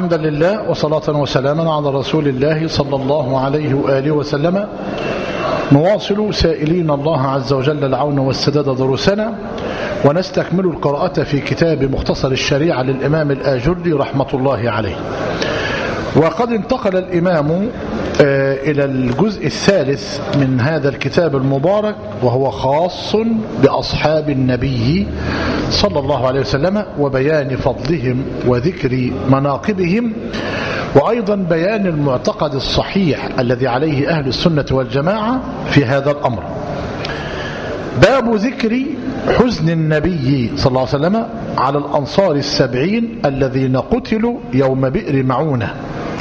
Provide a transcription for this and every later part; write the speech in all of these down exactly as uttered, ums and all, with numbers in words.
حمدا لله وصلاة وسلاما على رسول الله صلى الله عليه وآله وسلم. نواصل سائلين الله عز وجل العون والسداد دروسنا، ونستكمل القراءة في كتاب مختصر الشريعة للإمام الآجري رحمة الله عليه. وقد انتقل الإمام إلى الجزء الثالث من هذا الكتاب المبارك، وهو خاص بأصحاب النبي صلى الله عليه وسلم وبيان فضلهم وذكر مناقبهم، وأيضا بيان المعتقد الصحيح الذي عليه أهل السنة والجماعة في هذا الأمر. باب ذكر حزن النبي صلى الله عليه وسلم على الأنصار السبعين الذين قتلوا يوم بئر معونة.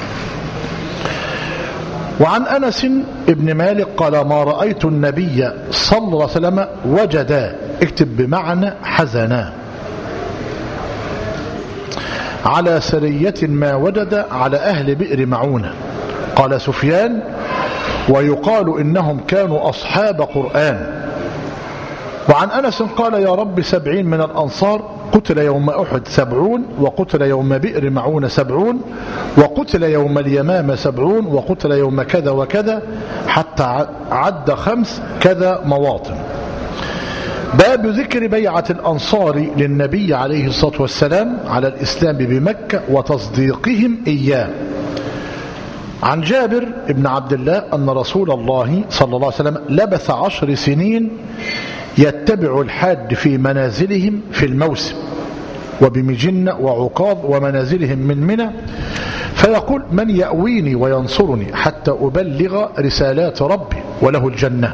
وعن أنس بن مالك قال: ما رأيت النبي صلى الله عليه وسلم وجد، اكتب بمعنى حزنا، على سرية ما وجد على أهل بئر معونة. قال سفيان: ويقال إنهم كانوا أصحاب قرآن. وعن أنس قال: يا رب سبعين من الأنصار، قتل يوم أحد سبعون، وقتل يوم بئر معون سبعون، وقتل يوم اليمامة سبعون، وقتل يوم كذا وكذا، حتى عد خمس كذا مواطن. باب ذكر بيعة الأنصار للنبي عليه الصلاة والسلام على الإسلام بمكة وتصديقهم إياه. عن جابر بن عبد الله أن رسول الله صلى الله عليه وسلم لبث عشر سنين يتبع الحاج في منازلهم في الموسم، وبمجنة وعكاظ ومنازلهم من منى، فيقول: من يأويني وينصرني حتى أبلغ رسالات ربي وله الجنة؟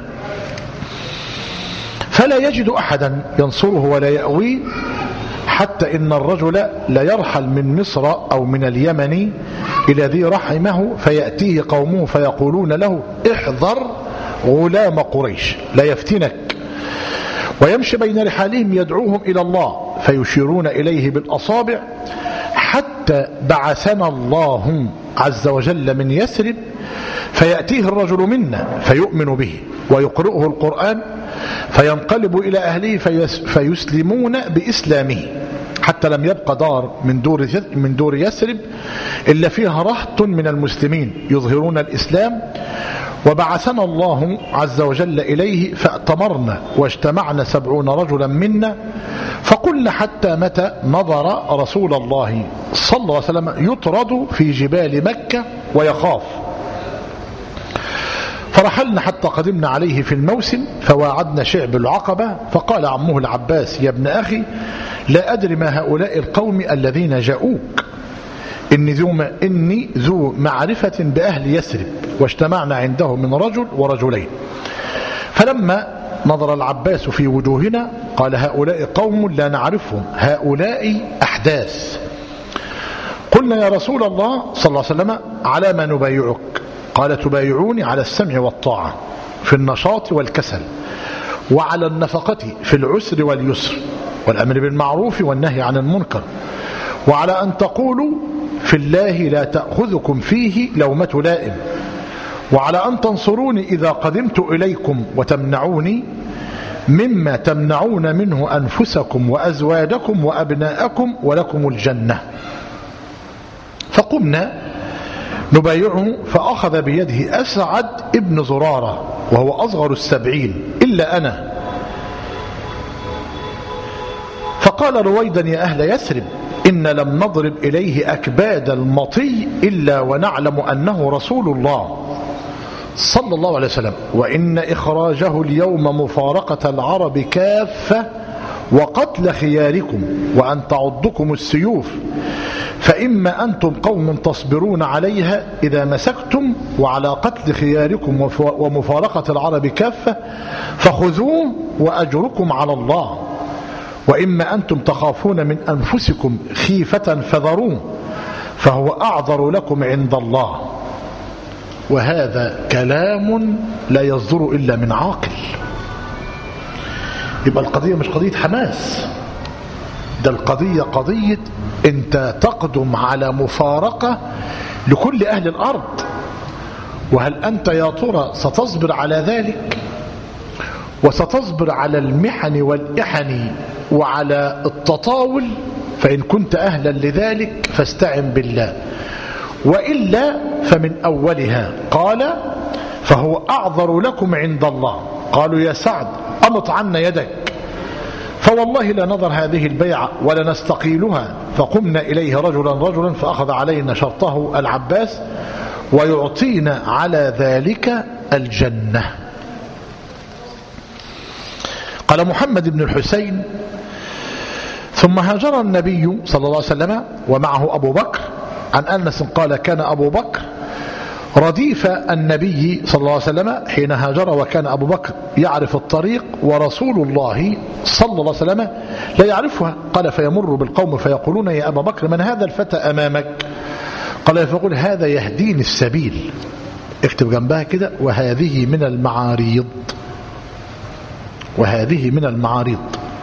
فلا يجد أحدا ينصره ولا يأويه، حتى إن الرجل ليرحل من مصر أو من اليمن إلى ذي رحمه، فيأتيه قومه فيقولون له: احذر غلام قريش لا يفتنك، ويمشي بين رحالهم يدعوهم إلى الله، فيشيرون إليه بالأصابع، حتى بعثنا الله عز وجل من يثرب، فيأتيه الرجل منا فيؤمن به ويقرئه القرآن، فينقلب إلى أهله فيسلمون بإسلامه، حتى لم يبقى دار من دور من دور يثرب إلا فيها رهط من المسلمين يظهرون الإسلام. وبعثنا الله عز وجل إليه فأتمرنا واجتمعنا سبعون رجلا منا، فقلنا: حتى متى نظر رسول الله صلى الله عليه وسلم يطرد في جبال مكة ويخاف؟ فرحلنا حتى قدمنا عليه في الموسم، فواعدنا شعب العقبة، فقال عمه العباس: يا ابن أخي، لا أدري ما هؤلاء القوم الذين جاءوك، إني ذو, إني ذو معرفة بأهل يثرب، واجتمعنا عنده من رجل ورجلين. فلما نظر العباس في وجوهنا قال: هؤلاء قوم لا نعرفهم، هؤلاء أحداث. قلنا: يا رسول الله صلى الله عليه وسلم، على ما نبايعك؟ قال: تبايعوني على السمع والطاعة في النشاط والكسل، وعلى النفقة في العسر واليسر، والأمر بالمعروف والنهي عن المنكر، وعلى أن تقولوا في الله لا تأخذكم فيه لومة لائم، وعلى أن تنصروني إذا قدمت إليكم وتمنعوني مما تمنعون منه أنفسكم وأزواجكم وأبناءكم ولكم الجنة. فقمنا نبايعه، فأخذ بيده أسعد ابن زرارة وهو أصغر السبعين إلا أنا، فقال: رويدا يا أهل يثرب، إن لم نضرب إليه أكباد المطي إلا ونعلم أنه رسول الله صلى الله عليه وسلم، وإن إخراجه اليوم مفارقة العرب كافة وقتل خياركم، وأن تعضكم السيوف، فإما أنتم قوم تصبرون عليها إذا مسكتم وعلى قتل خياركم ومفارقة العرب كافة، فخذوه وأجركم على الله، وإما أنتم تخافون من أنفسكم خيفة فذروه، فهو أعذر لكم عند الله. وهذا كلام لا يصدر إلا من عاقل. يبقى القضية مش قضية حماس، ده القضية قضية أنت تقدم على مفارقة لكل أهل الأرض، وهل أنت يا ترى ستصبر على ذلك؟ وستصبر على المحن والإحن وعلى التطاول، فإن كنت أهلا لذلك فاستعن بالله، وإلا فمن أولها. قال: فهو أعذر لكم عند الله. قالوا: يا سعد أمط عنا يدك، فوالله لا نظر هذه البيعة ولا نستقيلها. فقمنا إليه رجلا رجلا فأخذ علينا شرطه العباس ويعطينا على ذلك الجنة. قال محمد بن الحسين: ثم هاجر النبي صلى الله عليه وسلم ومعه أبو بكر. عن أنس قال: كان أبو بكر رديف النبي صلى الله عليه وسلم حين هاجر، وكان أبو بكر يعرف الطريق ورسول الله صلى الله عليه وسلم لا يعرفها. قال: فيمر بالقوم فيقولون: يا أبا بكر من هذا الفتى أمامك؟ قال: فيقول: هذا يهديني السبيل. اكتب جنبها كده: وهذه من المعاريض، وهذه من المعاريض.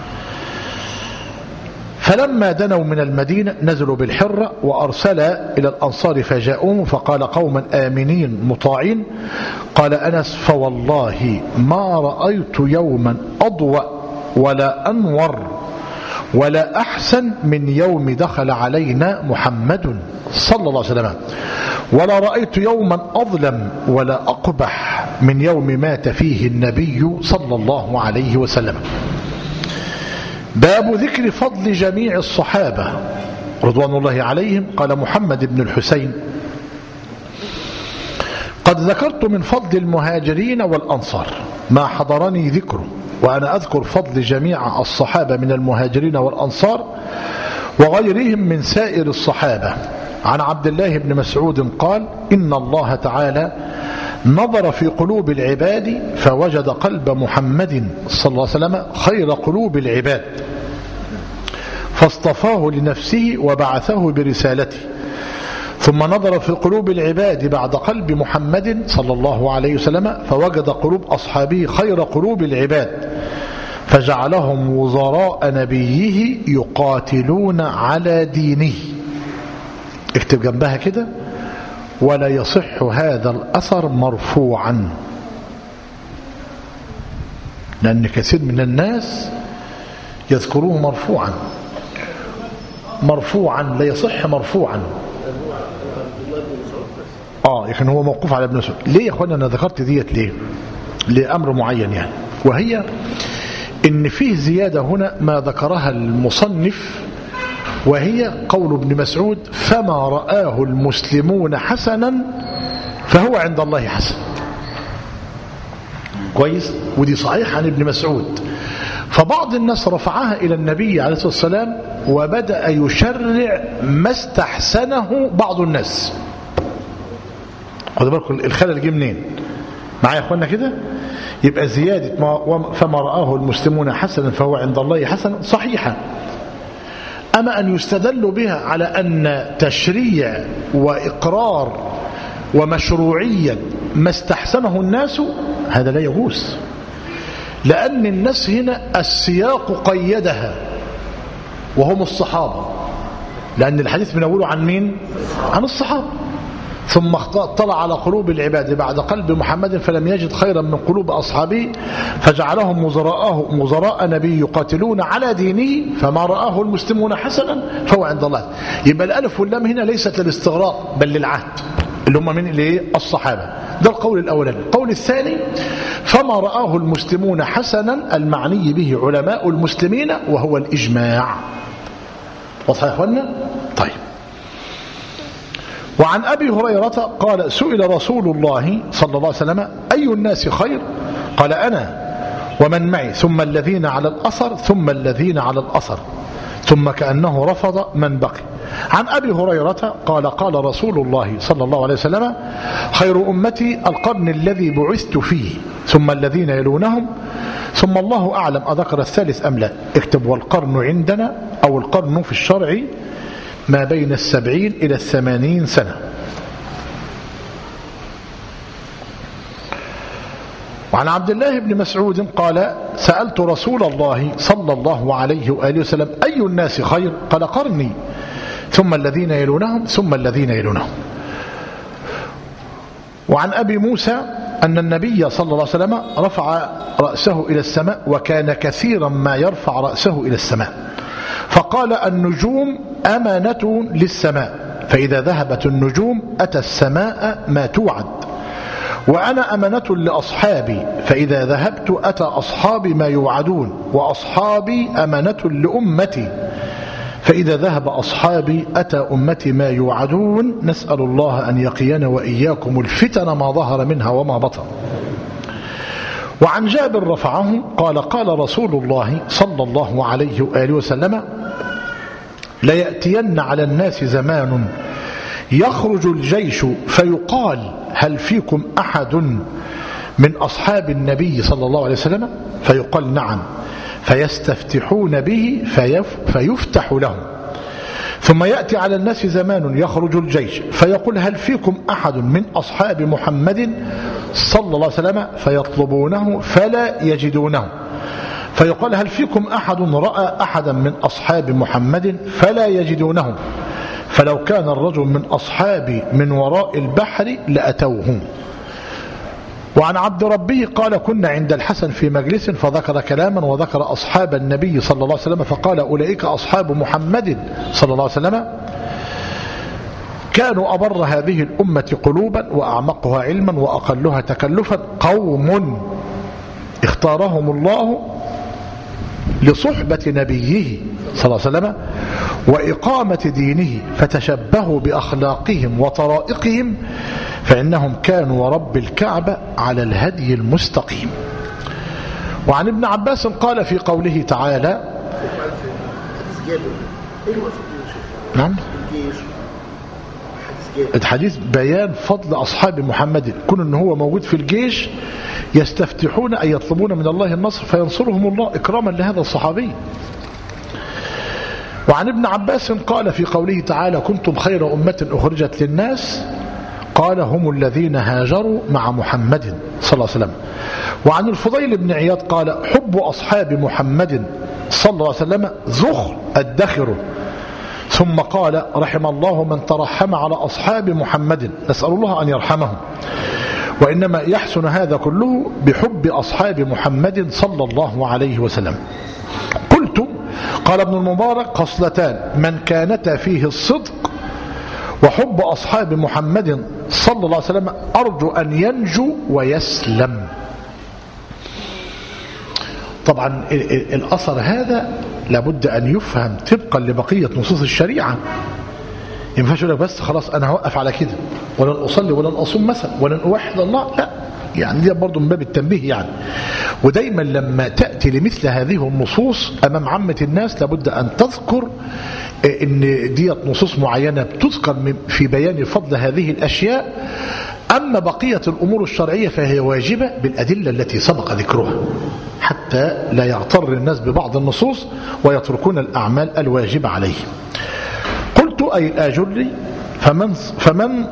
فلما دنوا من المدينة نزلوا بالحرة، وأرسل إلى الأنصار فجاءوه، فقال: قوما آمنين مطاعين. قال أنس: فوالله ما رأيت يوما أضوأ ولا أنور ولا أحسن من يوم دخل علينا محمد صلى الله عليه وسلم، ولا رأيت يوما أظلم ولا أقبح من يوم مات فيه النبي صلى الله عليه وسلم. باب ذكر فضل جميع الصحابة رضوان الله عليهم. قال محمد بن الحسين: قد ذكرت من فضل المهاجرين والأنصار ما حضرني ذكره، وأنا أذكر فضل جميع الصحابة من المهاجرين والأنصار وغيرهم من سائر الصحابة. عن عبد الله بن مسعود قال: إن الله تعالى نظر في قلوب العباد فوجد قلب محمد صلى الله عليه وسلم خير قلوب العباد، فاصطفاه لنفسه وبعثه برسالته. ثم نظر في قلوب العباد بعد قلب محمد صلى الله عليه وسلم فوجد قلوب أصحابه خير قلوب العباد، فجعلهم وزراء نبيه يقاتلون على دينه. اكتب جنبها كده: ولا يصح هذا الأثر مرفوعا، لأن كثير من الناس يذكروه مرفوعا. مرفوعا لا يصح مرفوعا. اه لكن هو موقوف على ابن مسعود. ليه يا اخوانا انا ذكرت ديت؟ ليه؟ لأمر معين يعني، وهي ان فيه زيادة هنا ما ذكرها المصنف، وهي قول ابن مسعود: فما رآه المسلمون حسنا فهو عند الله حسن. كويس؟ ودي صحيح عن ابن مسعود. فبعض الناس رفعها إلى النبي عليه الصلاة والسلام وبدأ يشرع ما استحسنه بعض الناس. خدوا بالكم الخلل جه منين؟ معايا يا اخوانا كده؟ يبقى زيادة ما فما رآه المسلمون حسنا فهو عند الله حسن صحيحة. أما أن يستدل بها على أن تشريع وإقرار ومشروعية ما استحسنه الناس هذا لا يجوز، لأن الناس هنا السياق قيدها وهم الصحابة، لأن الحديث من أوله عن مين؟ عن الصحابة. ثم اطلع على قلوب العباد بعد قلب محمد فلم يجد خيرا من قلوب أصحابه فجعلهم وزراءه وزراء نبي يقاتلون على دينه، فما رآه المسلمون حسنا فهو عند الله. يبقى الألف واللام هنا ليست للاستغراق بل للعهد، اللي هم من اللي الصحابة. ده القول الأولاني. القول الثاني: فما رآه المسلمون حسنا المعني به علماء المسلمين وهو الإجماع. واضح يا اخوانا؟ طيب. وعن أبي هريرة قال: سئل رسول الله صلى الله عليه وسلم: أي الناس خير؟ قال: أنا ومن معي ثم الذين على الأثر ثم الذين على الأثر، ثم كأنه رفض من بقي. عن أبي هريرة قال: قال رسول الله صلى الله عليه وسلم: خير أمتي القرن الذي بعثت فيه ثم الذين يلونهم، ثم الله أعلم أذكر الثالث أم لا. اكتب: والقرن عندنا أو القرن في الشرع ما بين السبعين إلى الثمانين سنة. وعن عبد الله بن مسعود قال: سألت رسول الله صلى الله عليه وآله وسلم: أي الناس خير؟ قال: قرني ثم الذين يلونهم ثم الذين يلونهم. وعن أبي موسى أن النبي صلى الله عليه وسلم رفع رأسه إلى السماء، وكان كثيرا ما يرفع رأسه إلى السماء، فقال النجوم أمانة للسماء، فإذا ذهبت النجوم أتى السماء ما توعد، وأنا أمانة لأصحابي، فإذا ذهبت أتى أصحابي ما يوعدون، وأصحابي أمانة لأمتي، فإذا ذهب أصحابي أتى أمتي ما يوعدون. نسأل الله أن يقينا وإياكم الفتن ما ظهر منها وما بطن. وعن جابر رفعه قال قال رسول الله صلى الله عليه وآله وسلم: ليأتين على الناس زمان يخرج الجيش فيقال هل فيكم أحد من أصحاب النبي صلى الله عليه وسلم؟ فيقال نعم، فيستفتحون به فيف فيفتح لهم. ثم يأتي على الناس زمان يخرج الجيش فيقول هل فيكم أحد من أصحاب محمد صلى الله عليه وسلم؟ فيطلبونه فلا يجدونه، فيقال هل فيكم أحد رأى أحدا من أصحاب محمد؟ فلا يجدونه، فلو كان الرجل من أصحابي من وراء البحر لأتوه. وعن عبد ربه قال كنا عند الحسن في مجلس فذكر كلاما وذكر أصحاب النبي صلى الله عليه وسلم فقال أولئك أصحاب محمد صلى الله عليه وسلم، كانوا أبر هذه الأمة قلوبا وأعمقها علما وأقلها تكلفا، قوم اختارهم الله لصحبة نبيه صلى الله عليه وسلم وإقامة دينه، فتشبهوا بأخلاقهم وطرائقهم فإنهم كانوا ورب الكعبة على الهدي المستقيم. وعن ابن عباس قال في قوله تعالى: نعم الحديث بيان فضل أصحاب محمد، كون أنه هو موجود في الجيش يستفتحون أن يطلبون من الله النصر فينصرهم الله إكراما لهذا الصحابي. وعن ابن عباس قال في قوله تعالى: كنتم خير أمة أخرجت للناس، قال: هم الذين هاجروا مع محمد صلى الله عليه وسلم. وعن الفضيل بن عياض قال: حب أصحاب محمد صلى الله عليه وسلم ذخر الدخر. ثم قال: رحم الله من ترحم على أصحاب محمد، نسأل الله أن يرحمهم. وإنما يحسن هذا كله بحب أصحاب محمد صلى الله عليه وسلم. قلت: قال ابن المبارك: خصلتان من كانتا فيه الصدق وحب أصحاب محمد صلى الله عليه وسلم أرجو أن ينجو ويسلم. طبعا الأثر هذا لابد أن يفهم طبقا لبقية نصوص الشريعة. ينفعش يقول لك بس خلاص أنا هوقف على كده ولن أصلي ولن أصوم مثلا ولن أوحد الله، لا، يعني دي برضو من باب التنبيه يعني. ودايما لما تأتي لمثل هذه النصوص أمام عامة الناس لابد أن تذكر إن دي نصوص معينة بتذكر في بيان فضل هذه الأشياء، أما بقية الأمور الشرعية فهي واجبة بالأدلة التي سبق ذكرها، حتى لا يغتر الناس ببعض النصوص ويتركون الأعمال الواجبة عليهم. قلت: أي الآجري فمن فمن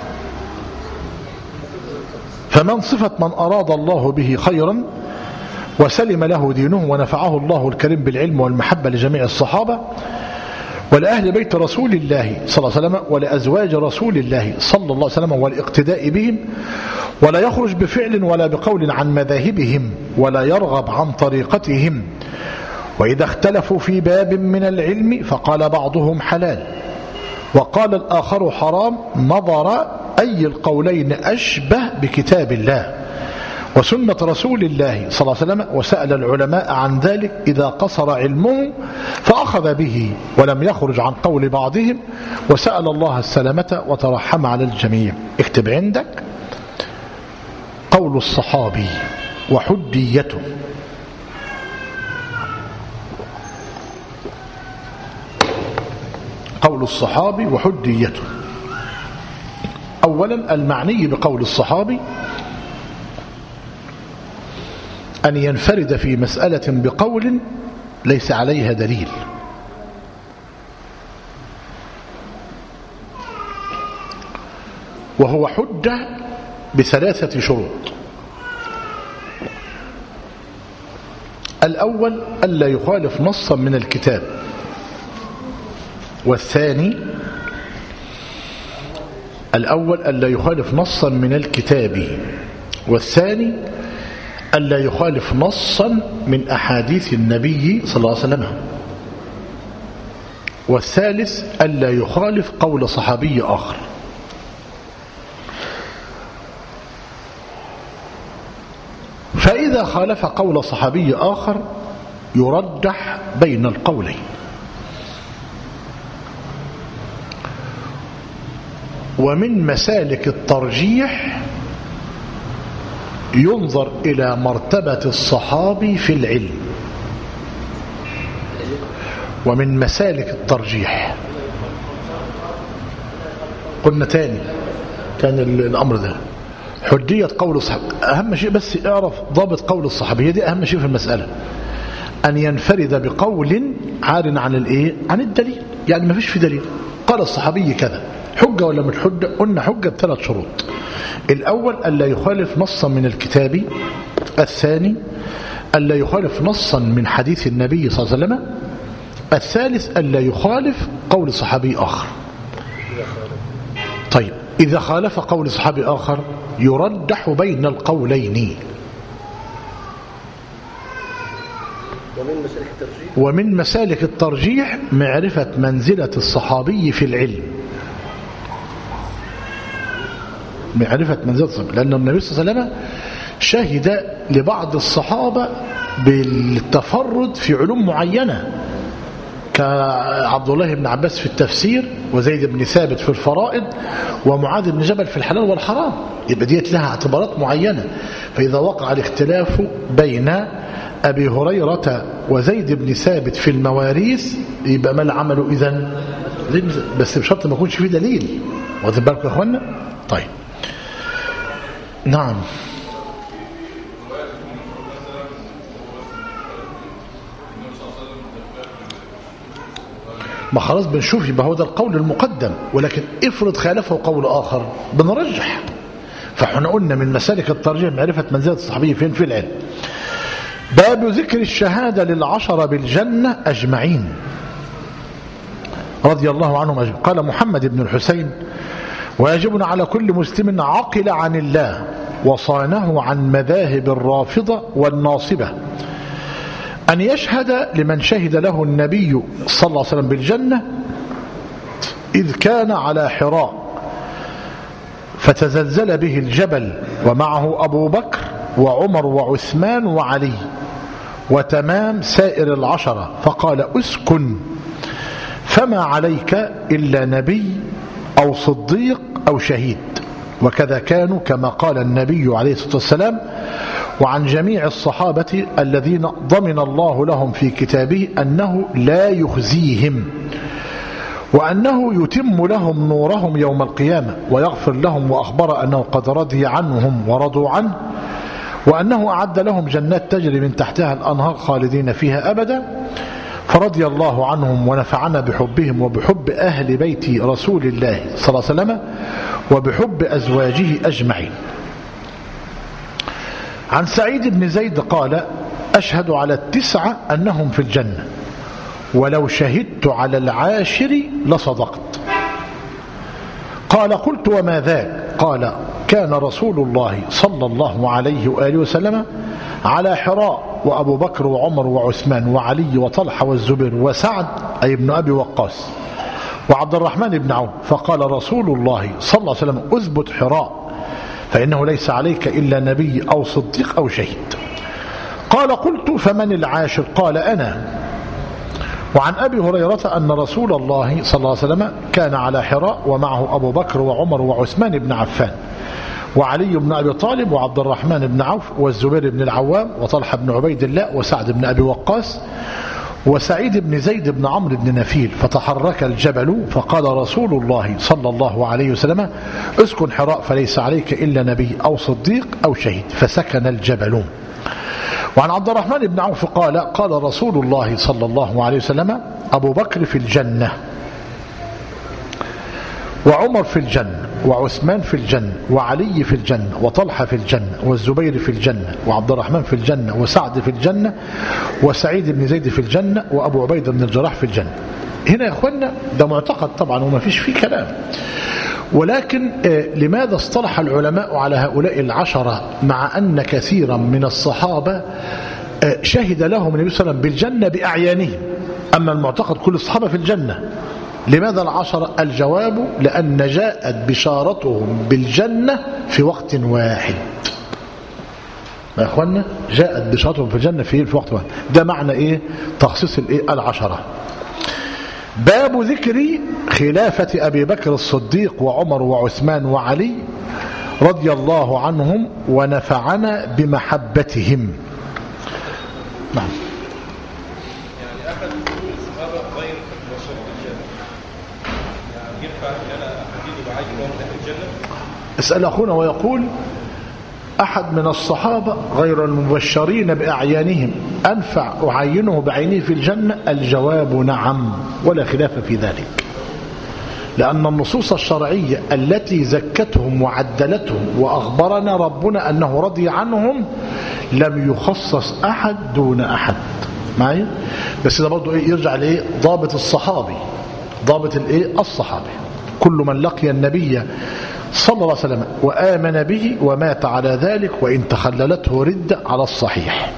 فمن صفة من أراد الله به خيرا وسلم له دينه ونفعه الله الكريم بالعلم والمحبة لجميع الصحابة ولأهل بيت رسول الله صلى الله عليه وسلم ولأزواج رسول الله صلى الله عليه وسلم والاقتداء بهم، ولا يخرج بفعل ولا بقول عن مذاهبهم ولا يرغب عن طريقتهم. وإذا اختلفوا في باب من العلم فقال بعضهم حلال وقال الآخر حرام، نظر أي القولين أشبه بكتاب الله وسنة رسول الله صلى الله عليه وسلم، وسأل العلماء عن ذلك إذا قصر علمه فأخذ به ولم يخرج عن قول بعضهم، وسأل الله السلامة وترحم على الجميع. اكتب عندك قول الصحابي وحديته. قول الصحابي وحديته. أولا المعني بقول الصحابي أن ينفرد في مسألة بقول ليس عليها دليل، وهو حجة بثلاثة شروط. الأول ألا يخالف نصا من الكتاب، والثاني الأول ألا يخالف نصا من الكتاب، والثاني ألا يخالف نصا من أحاديث النبي صلى الله عليه وسلم. والثالث ألا يخالف قول صحابي آخر. فإذا خالف قول صحابي آخر يرجح بين القولين. ومن مسالك الترجيح ينظر إلى مرتبة الصحابي في العلم. ومن مسالك الترجيح قلنا تاني كان الأمر ده حجية قول الصحابي. أهم شيء بس اعرف ضابط قول الصحابي، دي أهم شيء في المسألة، أن ينفرد بقول عار عن الإيه؟ عن الدليل. يعني ما فيش في دليل، قال الصحابي كذا، حجة ولا مش حجة؟ قلنا حجة بثلاث شروط. الأول ألا يخالف نصا من الكتاب، الثاني ألا يخالف نصا من حديث النبي صلى الله عليه وسلم، الثالث ألا يخالف قول صحابي آخر. طيب إذا خالف قول صحابي آخر يرجح بين القولين. ومن مسالك الترجيح ومن مسالك الترجيح معرفة منزلة الصحابي في العلم. معرفة منزلة الصحابي، لأن النبي صلى الله عليه وسلم شهد لبعض الصحابة بالتفرد في علوم معينة، كعبد الله بن عباس في التفسير، وزيد بن ثابت في الفرائض، ومعاذ بن جبل في الحلال والحرام. يبقى ديت لها اعتبارات معينة. فإذا وقع الاختلاف بين أبي هريرة وزيد بن ثابت في المواريث يبقى ما العمل إذن؟ بس بشرط ما يكونش فيه دليل. واخدين بالكم يا اخوانا؟ طيب نعم. ما خلاص بنشوف يبقى هو ده القول المقدم، ولكن افرض خالفه قول آخر بنرجح. فاحنا قلنا من مسالك الترجيح معرفة منزلة الصحابي فين في العلم. باب ذكر الشهادة للعشرة بالجنة أجمعين رضي الله عنهم أجمعين. قال محمد بن الحسين: ويجبنا على كل مسلم عقل عن الله وصانه عن مذاهب الرافضة والناصبة أن يشهد لمن شهد له النبي صلى الله عليه وسلم بالجنة إذ كان على حراء فتزلزل به الجبل ومعه أبو بكر وعمر وعثمان وعلي وتمام سائر العشرة، فقال: اسكن، فما عليك إلا نبي أو صديق أو شهيد. وكذا كانوا كما قال النبي عليه الصلاة والسلام. وعن جميع الصحابة الذين ضمن الله لهم في كتابه أنه لا يخزيهم، وأنه يتم لهم نورهم يوم القيامة ويغفر لهم، وأخبر أنه قد رضي عنهم ورضوا عنه، وأنه أعد لهم جنات تجري من تحتها الأنهار خالدين فيها أبدا. فرضي الله عنهم ونفعنا بحبهم وبحب أهل بيت رسول الله صلى الله عليه وسلم وبحب أزواجه أجمعين. عن سعيد بن زيد قال: أشهد على التسعة أنهم في الجنة، ولو شهدت على العاشر لصدقت. قال: قلت: وما ذاك؟ قال: كان رسول الله صلى الله عليه وآله وسلم على حراء، وأبو بكر وعمر وعثمان وعلي وطلحة والزبير وسعد أي ابن أبي وقاص وعبد الرحمن بن عوف، فقال رسول الله صلى الله عليه وسلم: أثبت حراء، فإنه ليس عليك إلا نبي أو صديق أو شهيد. قال: قلت: فمن العاشر؟ قال: أنا. وعن أبي هريرة أن رسول الله صلى الله عليه وسلم كان على حراء ومعه أبو بكر وعمر وعثمان بن عفان وعلي بن أبي طالب وعبد الرحمن بن عوف والزبير بن العوام وطلحة بن عبيد الله وسعد بن أبي وقاص وسعيد بن زيد بن عمرو بن نفيل. فتحرك الجبل، فقال رسول الله صلى الله عليه وسلم: اسكن حراء، فليس عليك إلا نبي أو صديق أو شهيد. فسكن الجبل. وعن عبد الرحمن بن عوف قال: قال رسول الله صلى الله عليه وسلم: أبو بكر في الجنة، وعمر في الجنة، وعثمان في الجنة، وعلي في الجنة، وطلحة في الجنة، والزبير في الجنة، وعبد الرحمن في الجنة، وسعد في الجنة، وسعيد بن زيد في الجنة، وأبو عبيدة بن الجراح في الجنة. هنا يا أخوانا ده معتقد طبعا وما فيش فيه كلام، ولكن لماذا اصطلح العلماء على هؤلاء العشرة مع أن كثيرا من الصحابة شهد لهم النبي صلى الله عليه وسلم بالجنة بأعيانهم؟ أما المعتقد كل الصحابة في الجنة، لماذا العشرة؟ الجواب لأن جاءت بشارتهم بالجنة في وقت واحد يا أخوانا، جاءت بشارتهم في الجنة في, في وقت واحد. ده معنى إيه تخصيص الإيه العشرة. باب ذكر خلافة أبي بكر الصديق وعمر وعثمان وعلي رضي الله عنهم ونفعنا بمحبتهم. نعم. يعني أحد الصحابة غير مبشر بالجنة، يعني ينفع أن أنا أحدد بعيد من أهل الجنة؟ اسأل أخونا ويقول أحد من الصحابة غير المبشرين بأعيانهم أنفع أعينه بعينه في الجنة؟ الجواب نعم، ولا خلاف في ذلك، لأن النصوص الشرعية التي زكتهم وعدلتهم وأخبرنا ربنا أنه رضي عنهم لم يخصص أحد دون أحد معي. بس ده برضو إيه يرجع لإيه ضابط الصحابي، ضابط الإيه الصحابي كل من لقي النبي صلى الله عليه وسلم وآمن به ومات على ذلك وإن تخللته ردة على الصحيح.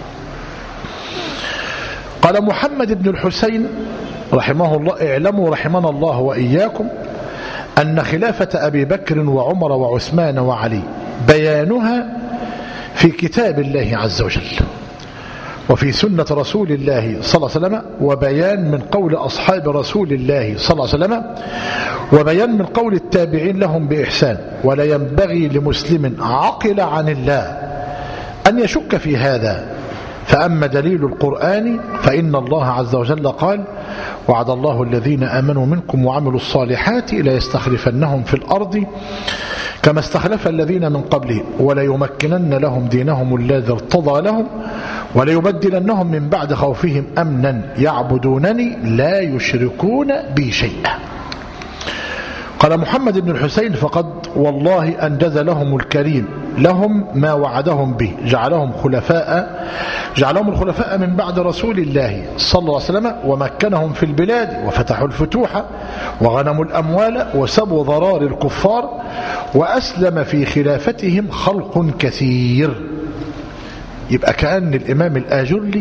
قال محمد بن الحسين رحمه الله: اعلموا رحمنا الله وإياكم أن خلافة أبي بكر وعمر وعثمان وعلي بيانها في كتاب الله عز وجل وفي سنة رسول الله صلى الله عليه وسلم، وبيان من قول أصحاب رسول الله صلى الله عليه وسلم، وبيان من قول التابعين لهم بإحسان. ولا ينبغي لمسلم عقل عن الله أن يشك في هذا. فأما دليل القرآن فإن الله عز وجل قال: وعد الله الذين آمنوا منكم وعملوا الصالحات ليستخلفنهم في الأرض كما استخلف الذين من قبلهم وليمكنن لهم دينهم الذي ارتضى لهم وليبدلنهم من بعد خوفهم أمنا يعبدونني لا يشركون بي شيئا. قال محمد بن الحسين: فقد والله أنجز لهم الكريم لهم ما وعدهم به، جعلهم خلفاء جعلهم الخلفاء من بعد رسول الله صلى الله عليه وسلم، ومكنهم في البلاد وفتحوا الفتوح وغنموا الأموال وسبوا ضرار الكفار، وأسلم في خلافتهم خلق كثير. يبقى كأن الإمام الآجري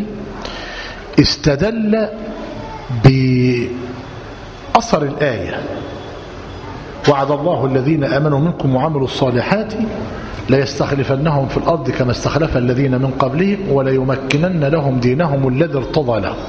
استدل بأثر الآية: وعد الله الذين آمنوا منكم وعملوا الصالحات ليستخلفنهم في الأرض كما استخلف الذين من قبلهم وليمكنن لهم دينهم الذي ارتضى لهم.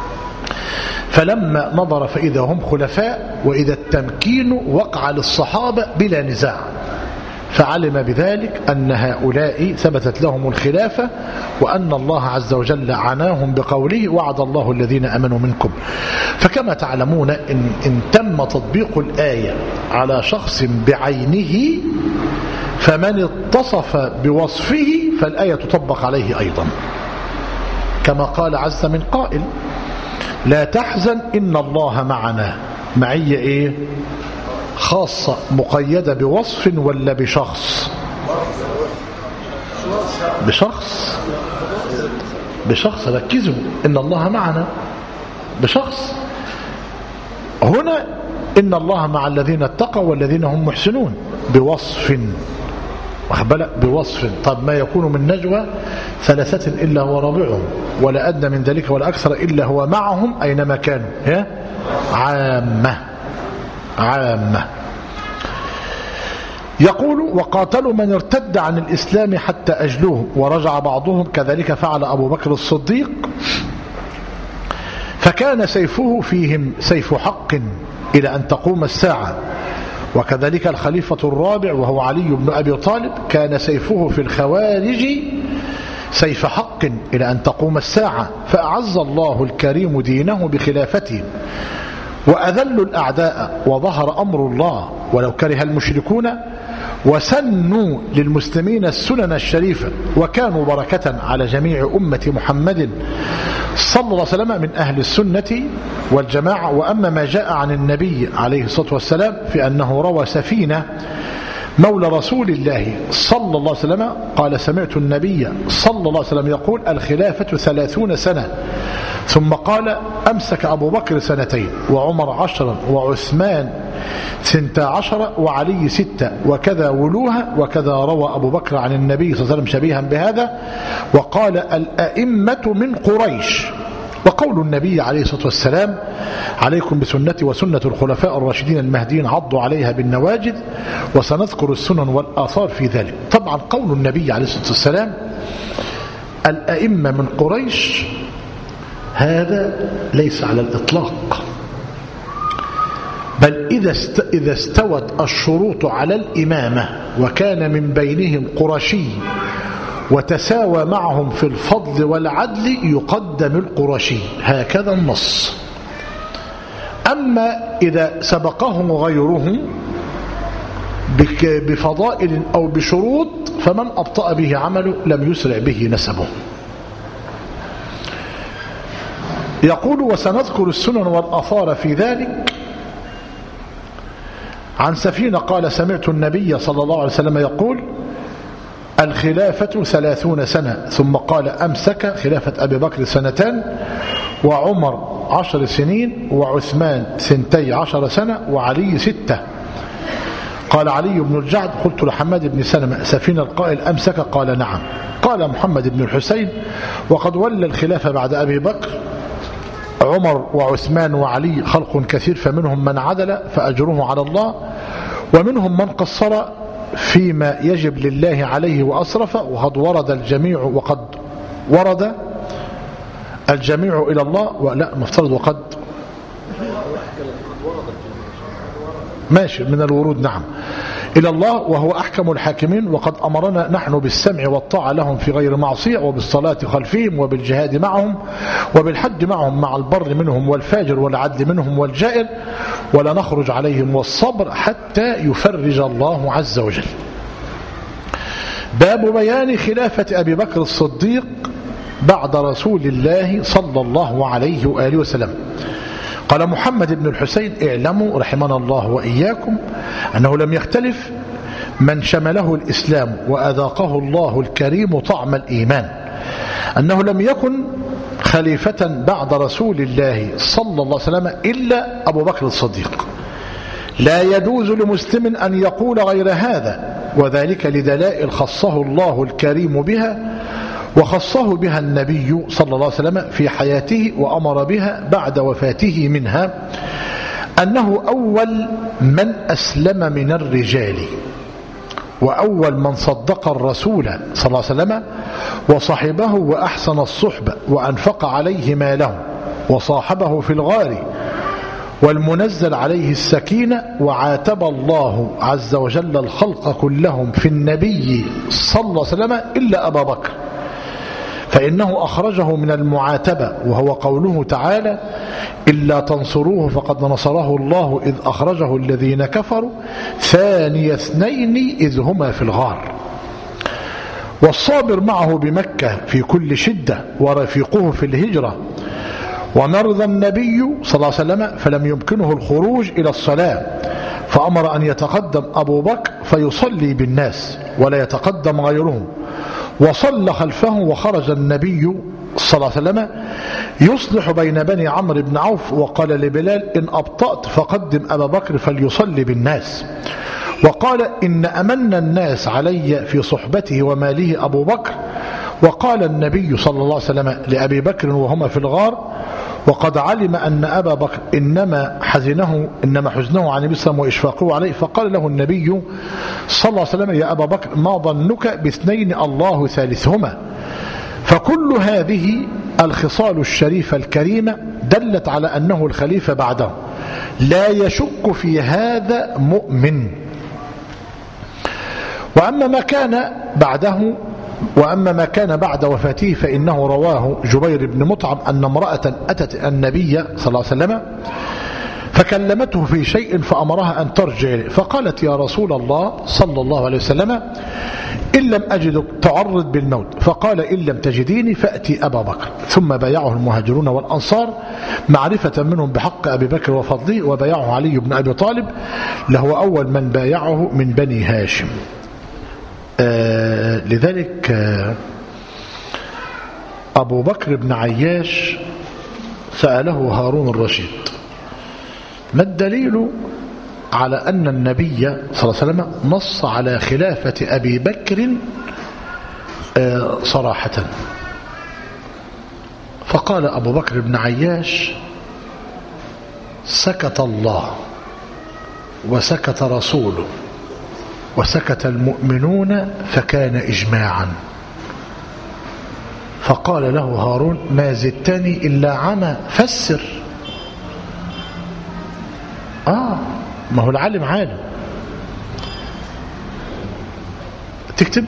فلما نظر فإذا هم خلفاء وإذا التمكين وقع للصحابة بلا نزاع، فعلم بذلك أن هؤلاء ثبتت لهم الخلافة وأن الله عز وجل عناهم بقوله: وعد الله الذين آمنوا منكم. فكما تعلمون إن, إن تم تطبيق الآية على شخص بعينه فمن اتصف بوصفه فالآية تطبق عليه أيضا، كما قال عز من قائل: لا تحزن إن الله معنا. معية إيه؟ خاصة مقيدة بوصف ولا بشخص؟ بشخص بشخص ركزوا، إن الله معنا بشخص. هنا إن الله مع الذين اتقوا والذين هم محسنون بوصف، وخبلق بوصف. طب ما يكون من نجوى ثلاثة إلا هو رابعهم ولا أدنى من ذلك ولا أكثر إلا هو معهم أينما كانوا. ها؟ عامة عامة. يقول: وقاتلوا من ارتد عن الإسلام حتى أجلوه ورجع بعضهم، كذلك فعل أبو بكر الصديق، فكان سيفه فيهم سيف حق إلى أن تقوم الساعة. وكذلك الخليفة الرابع وهو علي بن أبي طالب كان سيفه في الخوارج سيف حق إلى أن تقوم الساعة، فأعز الله الكريم دينه بخلافته وأذلوا الأعداء وظهر أمر الله ولو كره المشركون، وسنوا للمسلمين السنن الشريفة وكانوا بركة على جميع أمة محمد صلى الله عليه وسلم من أهل السنة والجماعة. وأما ما جاء عن النبي عليه الصلاة والسلام في أنه روى سفينة مولى رسول الله صلى الله عليه وسلم قال: سمعت النبي صلى الله عليه وسلم يقول: الخلافة ثلاثون سنة. ثم قال: أمسك أبو بكر سنتين وعمر عشرا وعثمان ثنتا عشر وعلي ستة وكذا ولوها. وكذا روى أبو بكر عن النبي صلى الله عليه وسلم شبيها بهذا، وقال: الأئمة من قريش وقول النبي عليه الصلاة والسلام عليكم بسنتي وسنة الخلفاء الراشدين المهديين عضوا عليها بالنواجذ وسنذكر السنن والآثار في ذلك. طبعا قول النبي عليه الصلاة والسلام الأئمة من قريش هذا ليس على الإطلاق، بل إذا است... إذا استوت الشروط على الإمامة وكان من بينهم قرشي وتساوى معهم في الفضل والعدل يقدم القرشي، هكذا النص. أما إذا سبقهم غيرهم بفضائل أو بشروط فمن أبطأ به عمله لم يسرع به نسبه. يقول وسنذكر السنن والآثار في ذلك. عن سفينة قال سمعت النبي صلى الله عليه وسلم يقول الخلافة ثلاثون سنة، ثم قال أمسك خلافة أبي بكر سنتان وعمر عشر سنين وعثمان ثنتي عشر سنة وعلي ستة. قال علي بن الجعد قلت لحماد بن سلمة سفينة القائل أمسك؟ قال نعم. قال محمد بن الحسين وقد ولى الخلافة بعد أبي بكر عمر وعثمان وعلي خلق كثير، فمنهم من عدل فأجره على الله، ومنهم من قصر فيما يجب لله عليه وأسرف، وقد ورد الجميع وقد ورد الجميع إلى الله، ولا مفترض وقد ماشي من الورود نعم إلى الله وهو أحكم الحاكمين، وقد أمرنا نحن بالسمع والطاعة لهم في غير معصية، وبالصلاة خلفهم، وبالجهاد معهم، وبالحج معهم مع البر منهم والفاجر، والعدل منهم والجائر، ولا نخرج عليهم، والصبر حتى يفرج الله عز وجل. باب بيان خلافة أبي بكر الصديق بعد رسول الله صلى الله عليه وآله وسلم. قال محمد بن الحسين اعلموا رحمنا الله وإياكم أنه لم يختلف من شمله الإسلام وأذاقه الله الكريم طعم الإيمان أنه لم يكن خليفة بعد رسول الله صلى الله عليه وسلم إلا أبو بكر الصديق. لا يجوز لمسلم أن يقول غير هذا، وذلك لدلائل خصه الله الكريم بها، وخصه بها النبي صلى الله عليه وسلم في حياته وأمر بها بعد وفاته، منها أنه أول من أسلم من الرجال، وأول من صدق الرسول صلى الله عليه وسلم وصحبه وأحسن الصحبة وأنفق عليه ماله، وصاحبه في الغار، والمنزل عليه السكينة، وعاتب الله عز وجل الخلق كلهم في النبي صلى الله عليه وسلم إلا أبا بكر، فإنه أخرجه من المعاتبة، وهو قوله تعالى إلا تنصروه فقد نصره الله إذ أخرجه الذين كفروا ثاني اثنين إذ هما في الغار. والصابر معه بمكة في كل شدة، ورفيقه في الهجرة، ومرض النبي صلى الله عليه وسلم فلم يمكنه الخروج إلى الصلاة، فأمر أن يتقدم أبو بكر فيصلي بالناس ولا يتقدم غيرهم، وصلى خلفه، وخرج النبي صلى الله عليه وسلم يصلح بين بني عمرو بن عوف، وقال لبلال إن أبطأت فقدم أبا بكر فليصلي بالناس، وقال إن أمن الناس علي في صحبته وماله أبو بكر. وقال النبي صلى الله عليه وسلم لأبي بكر وهما في الغار وقد علم أن أبا بكر إنما حزنه إنما حزنه عن النبي صلى الله عليه وسلم وإشفاقه عليه، فقال له النبي صلى الله عليه وسلم يا أبا بكر ما ظنك باثنين الله ثالثهما. فكل هذه الخصال الشريفة الكريمة دلت على أنه الخليفة بعده، لا يشك في هذا مؤمن. وأما ما كان بعده وأما ما كان بعد وفاته فإنه رواه جبير بن مطعم أن امرأة أتت النبي صلى الله عليه وسلم فكلمته في شيء فأمرها أن ترجع إليه، فقالت يا رسول الله صلى الله عليه وسلم إن لم أجدك تعرض بالموت، فقال إن لم تجديني فأتي أبا بكر. ثم بايعه المهاجرون والأنصار معرفة منهم بحق أبي بكر وفضله، وبايعه علي بن أبي طالب لهو أول من بايعه من بني هاشم. آه لذلك آه أبو بكر بن عياش سأله هارون الرشيد ما الدليل على أن النبي صلى الله عليه وسلم نص على خلافة أبي بكر آه صراحة؟ فقال أبو بكر بن عياش: سكت الله وسكت رسوله وسكت المؤمنون فكان إجماعا. فقال له هارون: ما زدتني إلا عمى، فسر. آه ما هو العالم عالم. تكتب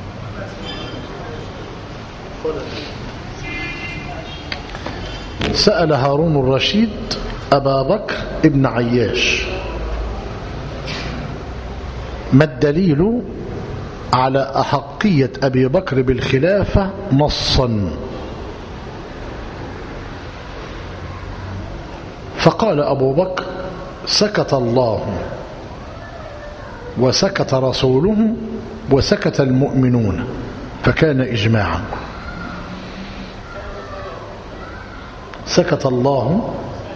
سأل هارون الرشيد أبا بكر ابن عياش: ما الدليل على أحقية أبي بكر بالخلافة نصا؟ فقال أبو بكر: سكت الله وسكت رسوله وسكت المؤمنون فكان إجماعا. سكت الله.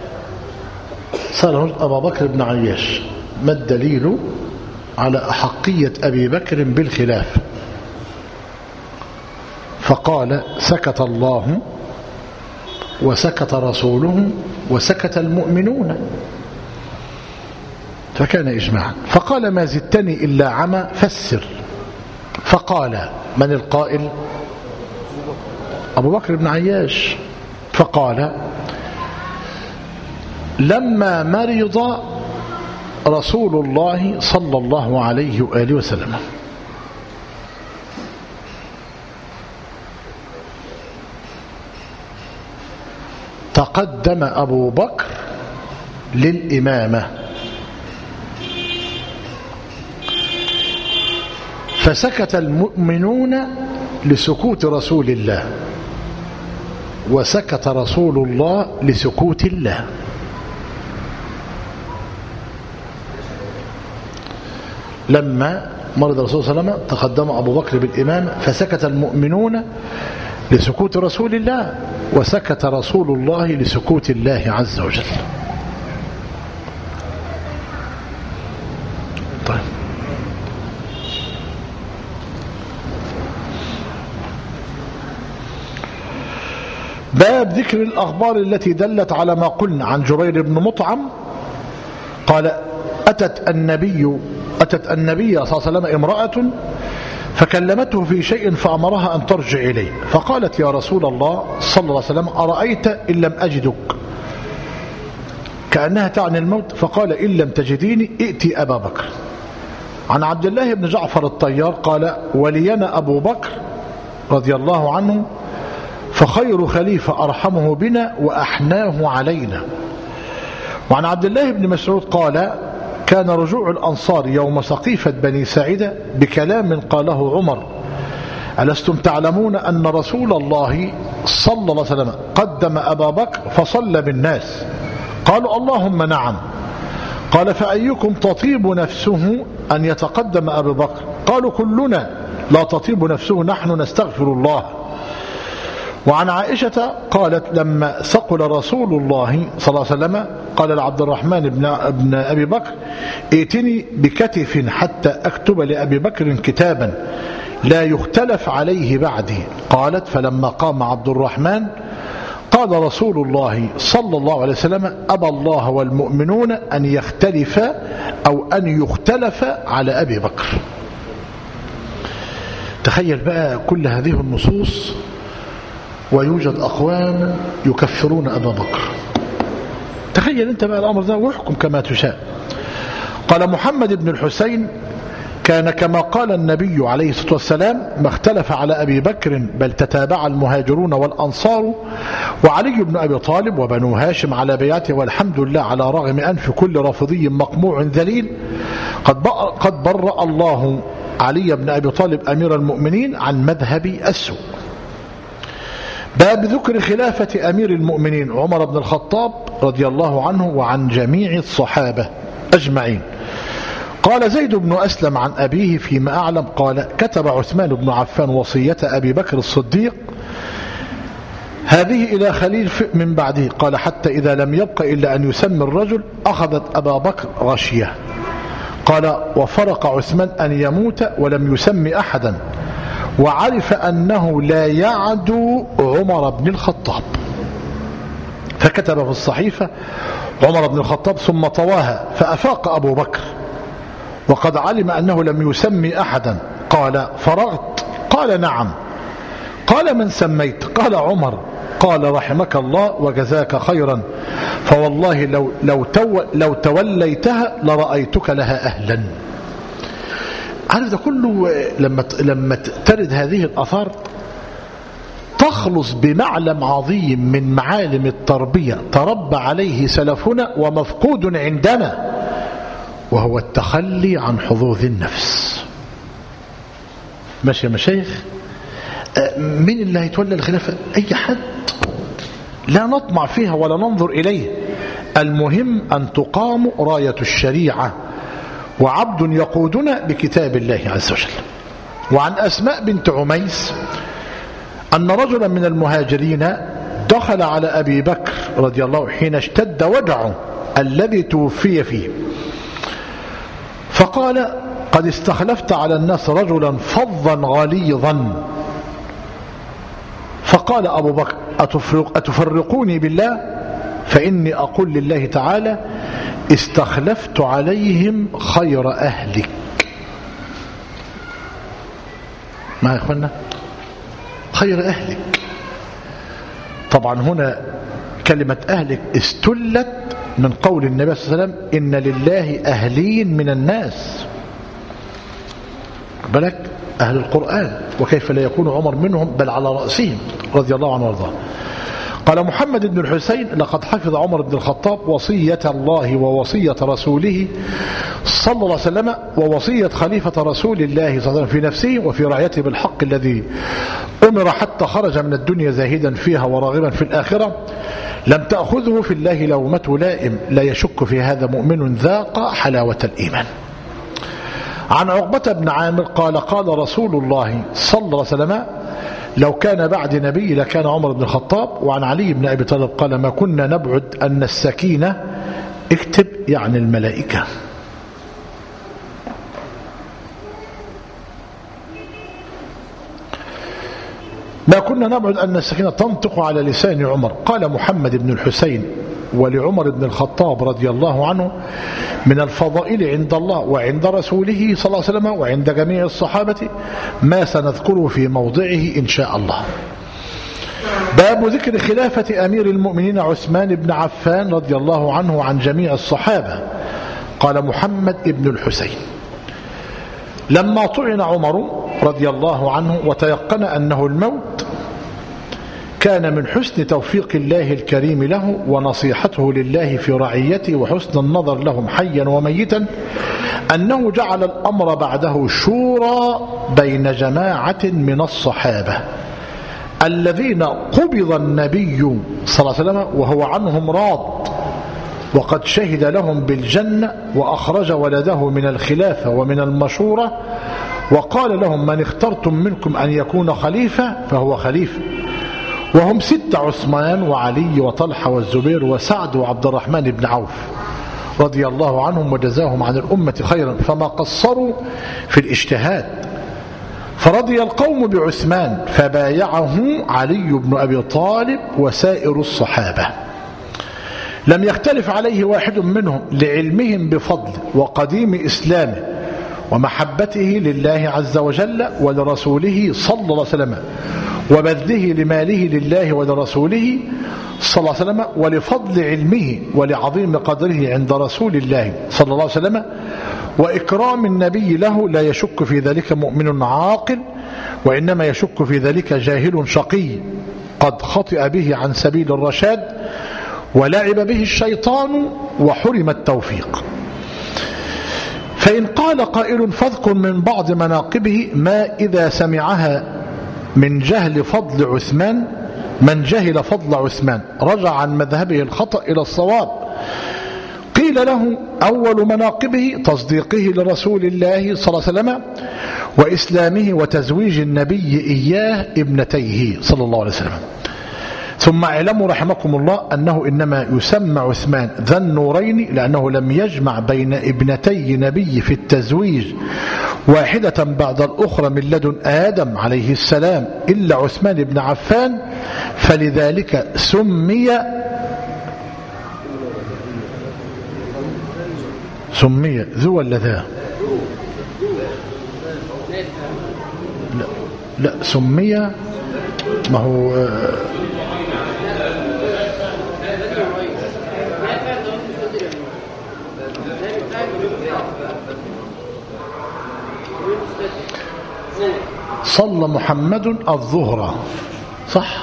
سأله أبا بكر بن عياش: ما الدليل على أحقية أبي بكر بالخلافة؟ فقال: سكت الله وسكت رسوله وسكت المؤمنون فكان إجماعا. فقال: ما زدتني إلا عمى، فسر. فقال: من القائل؟ أبو بكر بن عياش. فقال: لما مرض رسول الله صلى الله عليه وآله وسلم تقدم أبو بكر للإمامة فسكت المؤمنون لسكوت رسول الله وسكت رسول الله لسكوت الله. لما مرض الرسول صلى الله عليه وسلم تقدم أبو بكر بالإمامة فسكت المؤمنون لسكوت رسول الله وسكت رسول الله لسكوت الله عز وجل. طيب. باب ذكر الأخبار التي دلت على ما قلنا عن جبير بن مطعم قال: أتت النبي أتت النبي صلى الله عليه وسلم امرأة فكلمته في شيء فأمرها أن ترجع إليه، فقالت: يا رسول الله صلى الله عليه وسلم أرأيت إن لم أجدك، كأنها تعني الموت، فقال: إن لم تجديني ائتي أبا بكر. عن عبد الله بن جعفر الطيار قال: ولينا أبو بكر رضي الله عنه فخير خليفة أرحمه بنا وأحناه علينا. وعن عبد الله بن مسعود قال: كان رجوع الأنصار يوم سقيفة بني ساعدة بكلام قاله عمر: ألستم تعلمون أن رسول الله صلى الله عليه وسلم قدم أبا بكر فصلى بالناس؟ قالوا: اللهم نعم. قال: فأيكم تطيب نفسه أن يتقدم أبا بكر؟ قالوا: كلنا لا تطيب نفسه، نحن نستغفر الله. وعن عائشة قالت: لما ثقل رسول الله صلى الله عليه وسلم قال لعبد الرحمن بن ابن أبي بكر: ائتني بكتف حتى أكتب لأبي بكر كتابا لا يختلف عليه بعدي. قالت: فلما قام عبد الرحمن قال رسول الله صلى الله عليه وسلم: أبى الله والمؤمنون أن يختلف أو أن يختلف على أبي بكر. تخيل بقى كل هذه النصوص ويوجد أقوام يكفرون أبا بكر. تخيل أنت بقى الأمر ده واحكم كما تشاء. قال محمد بن الحسين: كان كما قال النبي عليه الصلاة والسلام: ما اختلف على أبي بكر بل تتابع المهاجرون والأنصار وعلي بن أبي طالب وبنو هاشم على بيعته، والحمد لله على رغم أنف كل رافضي مقموع ذليل قد برأ الله علي بن أبي طالب أمير المؤمنين عن مذهب السوء. باب ذكر خلافة أمير المؤمنين عمر بن الخطاب رضي الله عنه وعن جميع الصحابة أجمعين. قال زيد بن أسلم عن أبيه فيما أعلم قال: كتب عثمان بن عفان وصية أبي بكر الصديق هذه إلى خليل من بعده، قال: حتى إذا لم يبق إلا أن يسمي الرجل أخذت أبا بكر غشية. قال: وفرق عثمان أن يموت ولم يسمي أحدا، وعرف أنه لا يعدو عمر بن الخطاب. فكتب في الصحيفة عمر بن الخطاب ثم طواها، فأفاق أبو بكر وقد علم أنه لم يسمي أحدا. قال: فرغت؟ قال: نعم. قال: من سميت؟ قال: عمر. قال: رحمك الله وجزاك خيرا، فوالله لو, لو, تو لو توليتها لرأيتك لها أهلا. عارف ده كله لما لما ترد هذه الآثار تخلص بمعلم عظيم من معالم التربية تربى عليه سلفنا ومفقود عندنا، وهو التخلي عن حظوظ النفس. ماشي يا مشايخ؟ مين اللي هيتولى الخلافة؟ أي حد، لا نطمع فيها ولا ننظر إليه. المهم أن تقام راية الشريعة، وعبد يقودنا بكتاب الله عز وجل. وعن أسماء بنت عميس أن رجلا من المهاجرين دخل على أبي بكر رضي الله عنه حين اشتد وجعه الذي توفي فيه، فقال: قد استخلفت على الناس رجلا فظا غليظا. فقال أبو بكر: أتفرق أتفرقوني بالله؟ فإني أقول لله تعالى: استخلفت عليهم خير أهلك. ما يا أخوانا؟ خير أهلك. طبعا هنا كلمة أهلك استلت من قول النبي صلى الله عليه وسلم: إن لله أهلين من الناس. بالك أهل القرآن، وكيف لا يكون عمر منهم بل على رأسهم رضي الله عنه وارضاه. قال محمد بن الحسين: لقد حفظ عمر بن الخطاب وصية الله ووصية رسوله صلى الله عليه وسلم ووصية خليفة رسول الله صلى الله عليه وسلم في نفسه وفي رعيته بالحق الذي أمر حتى خرج من الدنيا زاهدا فيها وراغبا في الآخرة. لم تأخذه في الله لومة لائم، لا يشك في هذا مؤمن ذاق حلاوة الإيمان. عن عقبة بن عامر قال: قال رسول الله صلى الله عليه وسلم: لو كان بعد نبي لكان عمر بن الخطاب. وعن علي بن أبي طالب قال: ما كنا نبعد أن السكينة، اكتب يعني الملائكة، ما كنا نبعد أن السكينة تنطق على لسان عمر. قال محمد بن الحسين: ولعمر بن الخطاب رضي الله عنه من الفضائل عند الله وعند رسوله صلى الله عليه وسلم وعند جميع الصحابة ما سنذكره في موضعه إن شاء الله. باب ذكر خلافة أمير المؤمنين عثمان بن عفان رضي الله عنه عن جميع الصحابة. قال محمد بن الحسين: لما طعن عمر رضي الله عنه وتيقن أنه الموت، كان من حسن توفيق الله الكريم له ونصيحته لله في رعيته وحسن النظر لهم حيا وميتا أنه جعل الأمر بعده شورى بين جماعة من الصحابة الذين قبض النبي صلى الله عليه وسلم وهو عنهم راض، وقد شهد لهم بالجنة، وأخرج ولده من الخلافة ومن المشورة، وقال لهم: من اخترتم منكم أن يكون خليفة فهو خليفة. وهم ستة: عثمان وعلي وطلحة والزبير وسعد وعبد الرحمن بن عوف رضي الله عنهم وجزاهم عن الأمة خيرا، فما قصروا في الاجتهاد. فرضي القوم بعثمان فبايعه علي بن أبي طالب وسائر الصحابة، لم يختلف عليه واحد منهم لعلمهم بفضل وقديم إسلامه ومحبته لله عز وجل ولرسوله صلى الله عليه وسلم، وبذله لماله لله ولرسوله صلى الله عليه وسلم، ولفضل علمه ولعظيم قدره عند رسول الله صلى الله عليه وسلم، وإكرام النبي له. لا يشك في ذلك مؤمن عاقل، وإنما يشك في ذلك جاهل شقي قد خطئ به عن سبيل الرشاد ولعب به الشيطان وحرم التوفيق. فإن قال قائل: فاذكر من بعض مناقبه ما إذا سمعها من جهل فضل عثمان، من جهل فضل عثمان رجع عن مذهبه الخطأ إلى الصواب. قيل له: أول مناقبه تصديقه لرسول الله صلى الله عليه وسلم وإسلامه وتزويج النبي إياه ابنتيه صلى الله عليه وسلم. ثم اعلموا رحمكم الله أنه إنما يسمى عثمان ذا النورين لأنه لم يجمع بين ابنتي نبي في التزويج واحدة بعد الأخرى من لدن آدم عليه السلام إلا عثمان بن عفان، فلذلك سمي سمي ذو ولا ذا؟ لا لا سمي ما هو آه صلى محمد الظهر صح،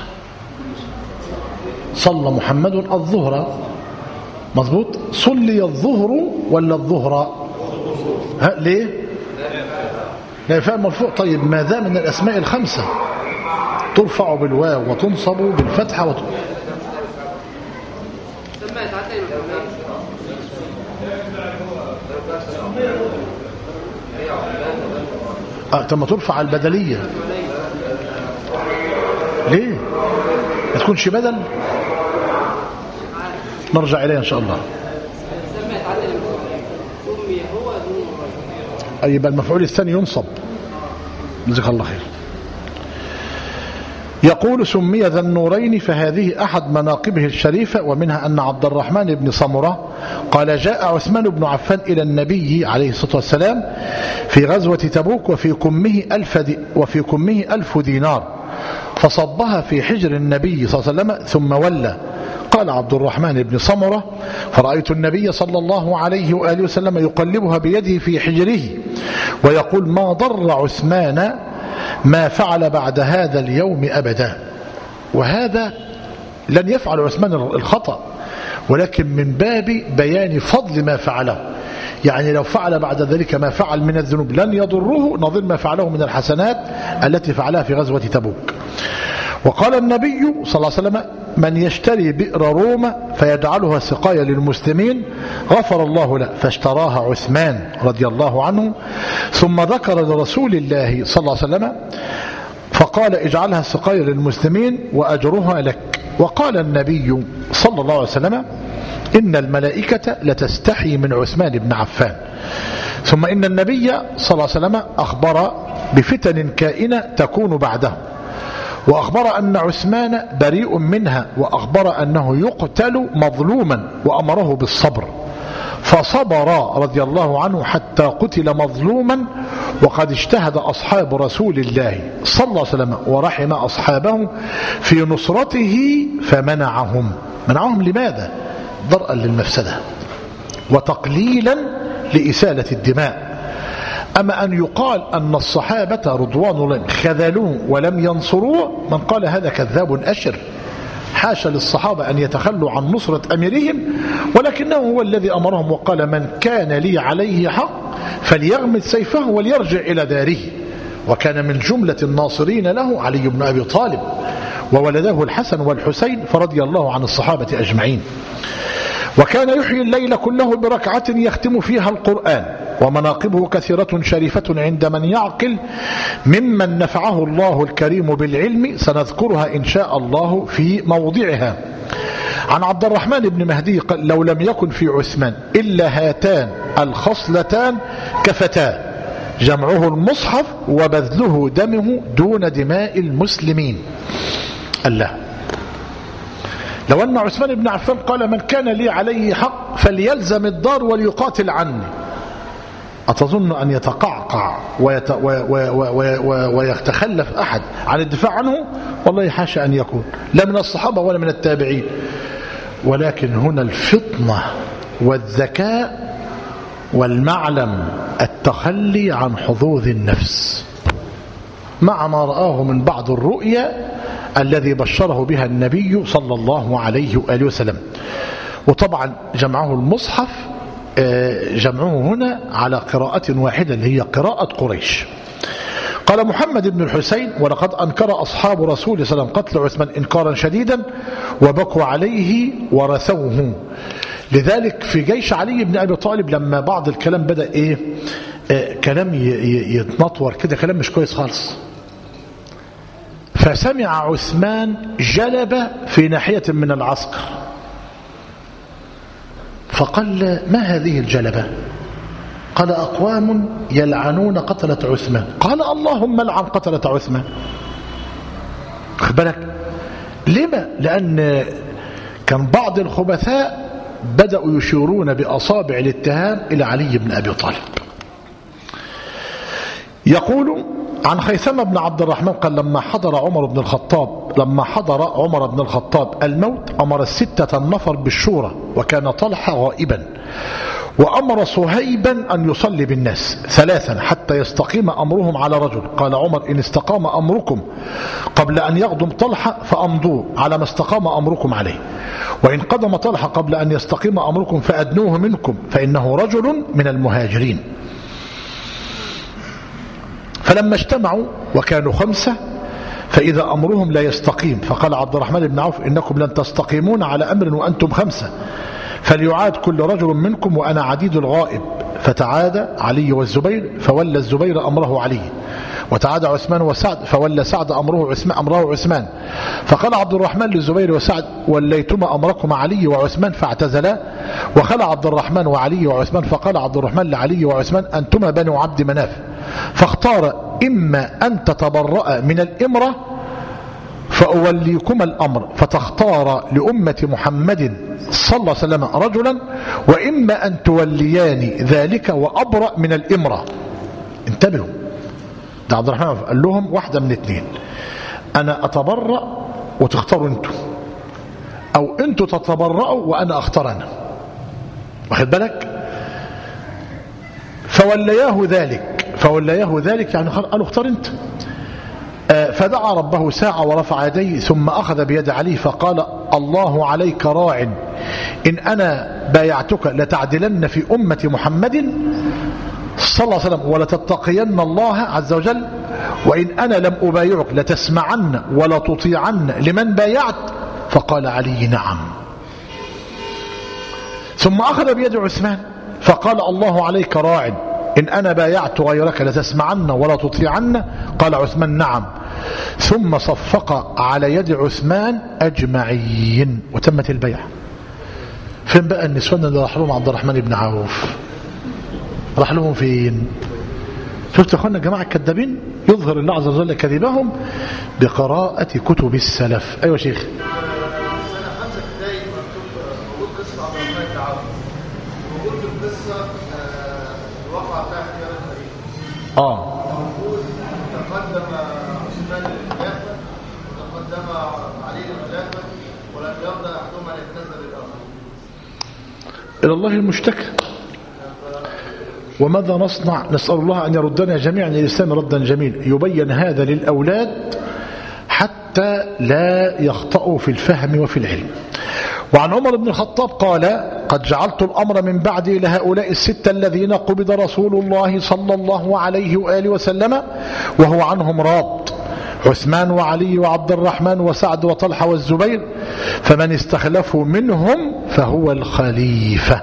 صلى محمد الظهر مظبوط. صلي الظهر ولا الظهر؟ ها ليه؟ لا فاهم مرفوع. طيب ماذا من الأسماء الخمسة ترفع بالواو وتنصب بالفتحة وت... اه تم ترفع البدلية ليه؟ ما تكونش بدل؟ نرجع إليه إن شاء الله. أي يبقى المفعول الثاني ينصب. جزاك الله خير. يقول سمي ذا النورين فهذه أحد مناقبه الشريفة، ومنها أن عبد الرحمن بن سمرة قال جاء عثمان بن عفان إلى النبي عليه الصلاة والسلام في غزوة تبوك وفي كمه ألف, دي وفي كمه ألف دينار فصبها في حجر النبي صلى الله عليه وسلم ثم ولى. قال عبد الرحمن بن سمرة فرأيت النبي صلى الله عليه وآله وسلم يقلبها بيده في حجره ويقول ما ضر عثمان ما فعل بعد هذا اليوم أبدا. وهذا لن يفعل عثمان الخطأ، ولكن من باب بيان فضل ما فعله. يعني لو فعل بعد ذلك ما فعل من الذنوب لن يضره نظير ما فعله من الحسنات التي فعلها في غزوة تبوك. وقال النبي صلى الله عليه وسلم من يشتري بئر روما فيجعلها سقايا للمسلمين غفر الله له، فاشتراها عثمان رضي الله عنه. ثم ذكر لرسول الله صلى الله عليه وسلم فقال اجعلها سقايا للمسلمين وأجرها لك. وقال النبي صلى الله عليه وسلم إن الملائكة لتستحي من عثمان بن عفان. ثم إن النبي صلى الله عليه وسلم أخبر بفتن كائنة تكون بعده، وأخبر أن عثمان بريء منها، وأخبر أنه يقتل مظلوما وأمره بالصبر، فصبر رضي الله عنه حتى قتل مظلوما. وقد اجتهد أصحاب رسول الله صلى الله عليه وسلم ورحم أصحابه في نصرته فمنعهم. منعهم لماذا؟ درءا للمفسدة وتقليلا لإسالة الدماء. أما أن يقال أن الصحابة رضوان الله خذلوه ولم ينصروه، من قال هذا كذاب أشر. حاشا للصحابة أن يتخلوا عن نصرة أميرهم، ولكنه هو الذي أمرهم وقال من كان لي عليه حق فليغمد سيفه وليرجع إلى داره. وكان من جملة الناصرين له علي بن أبي طالب وولده الحسن والحسين فرضي الله عن الصحابة أجمعين. وكان يحيي الليل كله بركعة يختم فيها القرآن. ومناقبه كثيرة شريفة عند من يعقل ممن نفعه الله الكريم بالعلم، سنذكرها إن شاء الله في موضعها. عن عبد الرحمن بن مهدي قال لو لم يكن في عثمان إلا هاتان الخصلتان كفتاه، جمعه المصحف وبذله دمه دون دماء المسلمين. الله، لو أن عثمان بن عفان قال من كان لي عليه حق فليلزم الدار وليقاتل عني، أتظن أن يتقعقع ويت... و... و... و... و... ويتخلف أحد عن الدفاع عنه؟ والله حاشا أن يكون، لا من الصحابة ولا من التابعين. ولكن هنا الفطنة والذكاء والمعلم التخلي عن حظوظ النفس مع ما رآه من بعض الرؤيا الذي بشره بها النبي صلى الله عليه وآله وسلم. وطبعا جمعه المصحف جمعه هنا على قراءة واحدة اللي هي قراءة قريش. قال محمد بن الحسين ولقد أنكر أصحاب رسول صلى الله عليه وسلم قتل عثمان إنكارا شديدا وبكوا عليه ورثوه. لذلك في جيش علي بن أبي طالب لما بعض الكلام بدأ إيه آه كلام يتنطور كده، كلام مش كويس خالص، فسمع عثمان جلب في ناحية من العسكر فقال ما هذه الجلبة؟ قال أقوام يلعنون قتلة عثمان. قال اللهم لعن قتلة عثمان. خد بالك لما؟ لأن كان بعض الخبثاء بدأوا يشيرون بأصابع الاتهام إلى علي بن أبي طالب. يقول عن خيثمة بن عبد الرحمن قال لما حضر عمر بن الخطاب لما حضر عمر بن الخطاب الموت أمر الستة النفر بالشورى وكان طلحة غائبا، وأمر صهيبا أن يصلي بالناس ثلاثا حتى يستقيم أمرهم على رجل. قال عمر إن استقام أمركم قبل أن يقدم طلحة فأمضوا على ما استقام أمركم عليه، وإن قدم طلحة قبل أن يستقيم أمركم فأدنوه منكم فإنه رجل من المهاجرين. فلما اجتمعوا وكانوا خمسة فإذا أمرهم لا يستقيم فقال عبد الرحمن بن عوف إنكم لن تستقيمون على أمر وأنتم خمسة، فليعاد كل رجل منكم وأنا عديد الغائب. فتعاد علي والزبير فولى الزبير أمره علي، وتعاد عثمان وسعد فولى سعد أمره عثمان, أمره عثمان. فقال عبد الرحمن للزبير وسعد وليتما أمركم علي وعثمان فاعتزلا، وخلع عبد الرحمن وعلي وعثمان. فقال عبد الرحمن لعلي وعثمان أنتما بنو عبد مناف، فاختار إما أن تتبرأ من الإمرة فأوليكما الأمر فتختار لأمة محمد صلى الله عليه وسلم رجلا، وإما أن تولياني ذلك وأبرأ من الإمرة. انتبهوا، ده عبد الرحمن قال لهم واحدة من اثنين، أنا أتبرأ وتختاروا أنتوا، أو أنتوا تتبرأوا وأنا أختار أنا. واخد بالك؟ فولياه ذلك فولياه ذلك يعني قالوا اختار أنت. فدعا ربه ساعة ورفع يديه ثم أخذ بيد علي فقال الله عليك راع، إن أنا بايعتك لتعدلن في أمة محمد صلى الله عليه وسلم ولتتقين الله عز وجل، وإن أنا لم أبايعك لتسمعن ولا تطيعن لمن بايعت. فقال علي نعم. ثم أخذ بيد عثمان فقال الله عليك راع، إن أنا بايعت غيرك لتسمعن ولا تطيعن. قال عثمان نعم. ثم صفق على يد عثمان أجمعين وتمت البيعة. فين بقى النسوان اللي راح لهم عبد الرحمن بن عوف؟ راح لهم فين؟ شفت يا اخوانا الجماعة الكذابين؟ يظهر الله عز وجل كذبهم بقراءة كتب السلف. أيوة شيخ. سنة خمسة ابتدائي موجود قصة عبد الرحمن بن عوف، موجود في القصة الواقعة بتاع اختيار الخليفة. اه موجود تقدم عثمان للخلافة وتقدم علي للخلافة ولم يرضى أحدهما أن يتنزل الآخر. إلى الله المشتكى. وماذا نصنع؟ نسأل الله أن يردنا جميعا إلى الإسلام ردا جميل. يبين هذا للأولاد حتى لا يخطئوا في الفهم وفي العلم. وعن عمر بن الخطاب قال قد جعلت الأمر من بعدي لهؤلاء الستة الذين قبض رسول الله صلى الله عليه وآله وسلم وهو عنهم راض، عثمان وعلي وعبد الرحمن وسعد وطلحة والزبير، فمن استخلفوا منهم فهو الخليفة.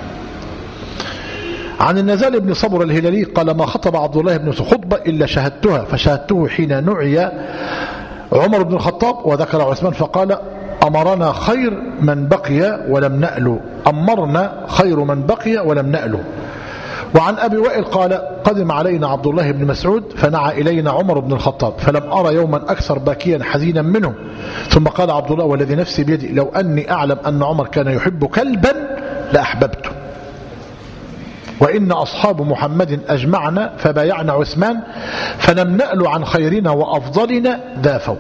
عن النزال بن صبر الهلالي قال ما خطب عبد الله بن خطبة إلا شهدتها، فشهدته حين نعي عمر بن الخطاب وذكر عثمان فقال أمرنا خير من بقي ولم نأله، أمرنا خير من بقي ولم نأله. وعن أبي وائل قال قدم علينا عبد الله بن مسعود فنعى إلينا عمر بن الخطاب فلم أرى يوما أكثر باكيا حزينا منه. ثم قال عبد الله والذي نفسي بيدي لو أني أعلم أن عمر كان يحب كلبا لأحببته. وإن أصحاب محمد أجمعنا فبايعنا عثمان فلم نأل عن خيرنا وأفضلنا ذا فوق.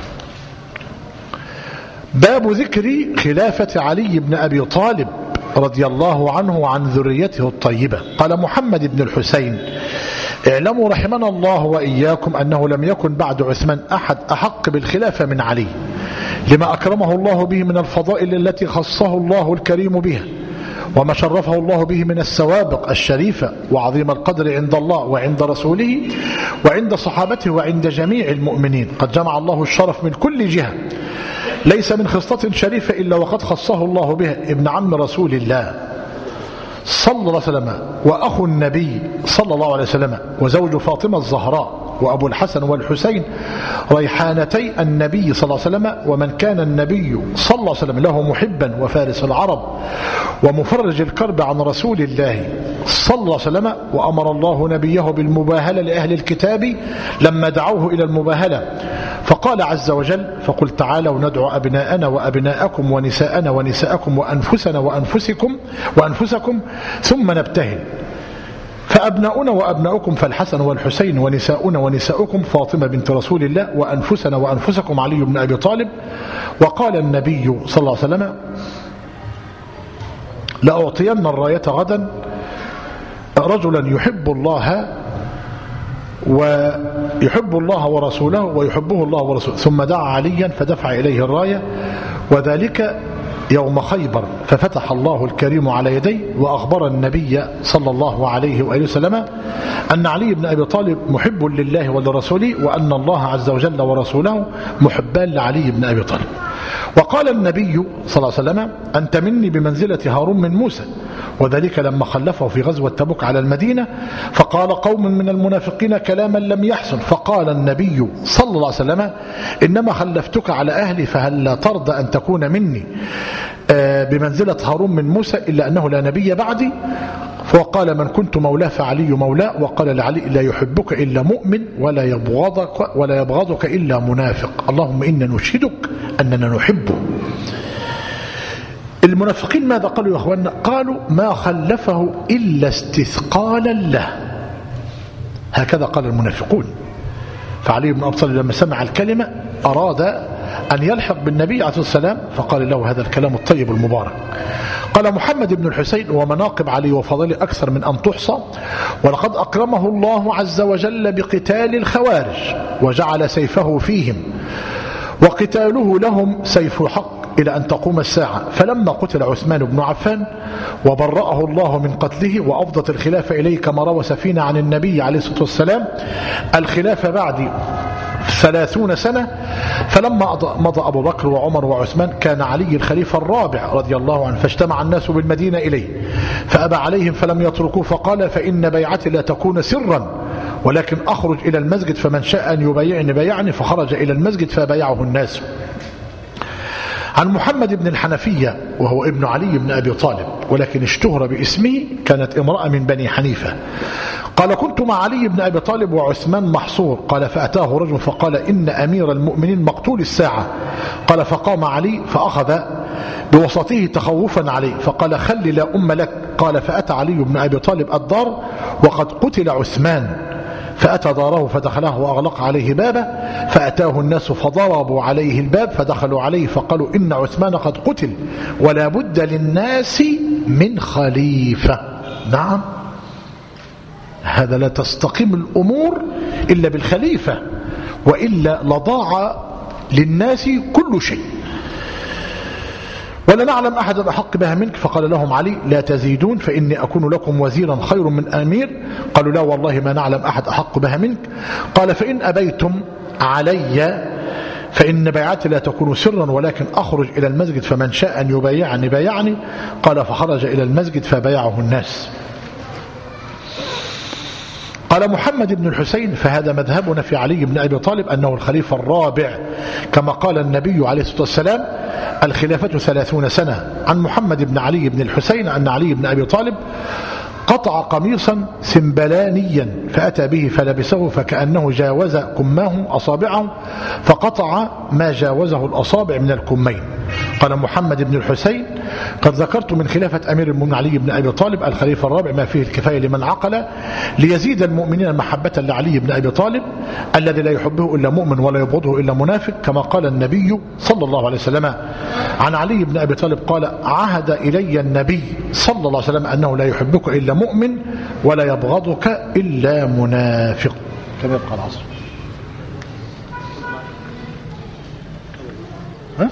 باب ذكر خلافة علي بن أبي طالب رضي الله عنه وعن ذريته الطيبة. قال محمد بن الحسين اعلموا رحمنا الله وإياكم أنه لم يكن بعد عثمان أحد أحق بالخلافة من علي لما أكرمه الله به من الفضائل التي خصه الله الكريم بها وما شرفه الله به من السوابق الشريفة وعظيم القدر عند الله وعند رسوله وعند صحابته وعند جميع المؤمنين. قد جمع الله الشرف من كل جهة، ليس من خصلة شريفة إلا وقد خصه الله بها. ابن عم رسول الله صلى الله عليه وسلم وأخو النبي صلى الله عليه وسلم وزوج فاطمة الزهراء وأبو الحسن والحسين ريحانتي النبي صلى الله عليه وسلم، ومن كان النبي صلى الله عليه وسلم له محبا وفارس العرب ومفرج الكرب عن رسول الله صلى الله عليه وسلم. وأمر الله نبيه بالمباهلة لأهل الكتاب لما دعوه إلى المباهلة، فقال عز وجل: فقل تعالوا ندعو أبناءنا وأبناءكم ونساءنا ونساءكم وأنفسنا وأنفسكم وأنفسكم ثم نبتهل، فأبناؤنا وأبناؤكم فالحسن والحسين، ونساؤنا ونساؤكم فاطمة بنت رسول الله، وأنفسنا وأنفسكم علي بن أبي طالب. وقال النبي صلى الله عليه وسلم: لأعطين الراية غدا رجلا يحب الله ويحب الله ورسوله ويحبه الله ورسوله. ثم دعا عليا فدفع إليه الراية، وذلك يوم خيبر، ففتح الله الكريم على يديه. وأخبر النبي صلى الله عليه وآله وسلم أن علي بن أبي طالب محب لله ولرسوله، وأن الله عز وجل ورسوله محبان لعلي بن أبي طالب. وقال النبي صلى الله عليه وسلم: أنت مني بمنزلة هارون من موسى، وذلك لما خلفه في غزوة تبوك على المدينة، فقال قوم من المنافقين كلاما لم يحسن، فقال النبي صلى الله عليه وسلم: إنما خلفتك على أهلي، فهل لا ترضى أن تكون مني بمنزلة هارون من موسى، إلا أنه لا نبي بعدي. فقال: من كنت مولاه فعلي مولاه. وقال لعلي: لا يحبك إلا مؤمن ولا يبغضك ولا يبغضك إلا منافق. اللهم إنا نشهدك أننا نحبه. المنافقين ماذا قالوا يا أخوانا؟ قالوا: ما خلفه إلا استثقالا له. هكذا قال المنافقون. فعلي بن أبي طالب لما سمع الكلمة أراد أن يلحق بالنبي عليه الصلاة والسلام، فقال له هذا الكلام الطيب المبارك. قال محمد بن الحسين: ومناقب علي وفضله أكثر من أن تحصى، ولقد أكرمه الله عز وجل بقتال الخوارج وجعل سيفه فيهم، وقتاله لهم سيف حق إلى أن تقوم الساعة. فلما قتل عثمان بن عفان وبرأه الله من قتله وأفضت الخلافة إليه، كما روى سفينة عن النبي عليه الصلاة والسلام: الخلافة بعد ثلاثون سنة. فلما مضى أبو بكر وعمر وعثمان كان علي الخليفة الرابع رضي الله عنه، فاجتمع الناس بالمدينة إليه فأبى عليهم فلم يتركوه، فقال: فإن بيعتي لا تكون سرا، ولكن أخرج إلى المسجد فمن شاء أن يبايعني بايعني. فخرج إلى المسجد فبايعه الناس. عن محمد بن الحنفية وهو ابن علي بن أبي طالب، ولكن اشتهر باسمه، كانت امرأة من بني حنيفة. قال: كنت مع علي بن أبي طالب وعثمان محصور. قال: فأتاه رجل فقال: إن أمير المؤمنين مقتول الساعة. قال: فقام علي فأخذ بوسطه تخوفا عليه، فقال: خل لا أم لك. قال: فأتى علي بن أبي طالب الدار وقد قتل عثمان، فأتى داره فدخله وأغلق عليه بابه، فأتاه الناس فضربوا عليه الباب، فدخلوا عليه فقالوا: إن عثمان قد قتل ولا بد للناس من خليفة. نعم، هذا لا تستقيم الأمور إلا بالخليفة، وإلا لضاع للناس كل شيء. ولا نعلم أحدا أحق بها منك. فقال لهم علي: لا تزيدون، فإني أكون لكم وزيرا خير من أمير. قالوا: لا والله ما نعلم أحد أحق بها منك. قال: فإن أبيتم علي فإن بيعتي لا تكون سرا، ولكن أخرج إلى المسجد فمن شاء أن يبايعني بايعني. قال: فخرج إلى المسجد فبايعه الناس. قال محمد بن الحسين: فهذا مذهبنا في علي بن أبي طالب أنه الخليفة الرابع، كما قال النبي عليه الصلاة والسلام: الخلافة ثلاثون سنة. عن محمد بن علي بن الحسين أن علي بن أبي طالب قطع قميصا سنبلانيا فأتى به فلبسه، فكأنه جاوز كماه أصابعه، فقطع ما جاوزه الأصابع من الكمين. قال محمد بن الحسين: قد ذكرت من خلافة أمير المؤمنين علي بن أبي طالب الخليفة الرابع ما فيه الكفاية لمن عقل، ليزيد المؤمنين محبة لعلي بن أبي طالب الذي لا يحبه إلا مؤمن ولا يبغضه إلا منافق، كما قال النبي صلى الله عليه وسلم عن علي بن أبي طالب قال: عهد إلي النبي صلى الله عليه وسلم أنه لا يحبك إلا مؤمن ولا يبغضك إلا منافق. كما يبقى العصر. ها؟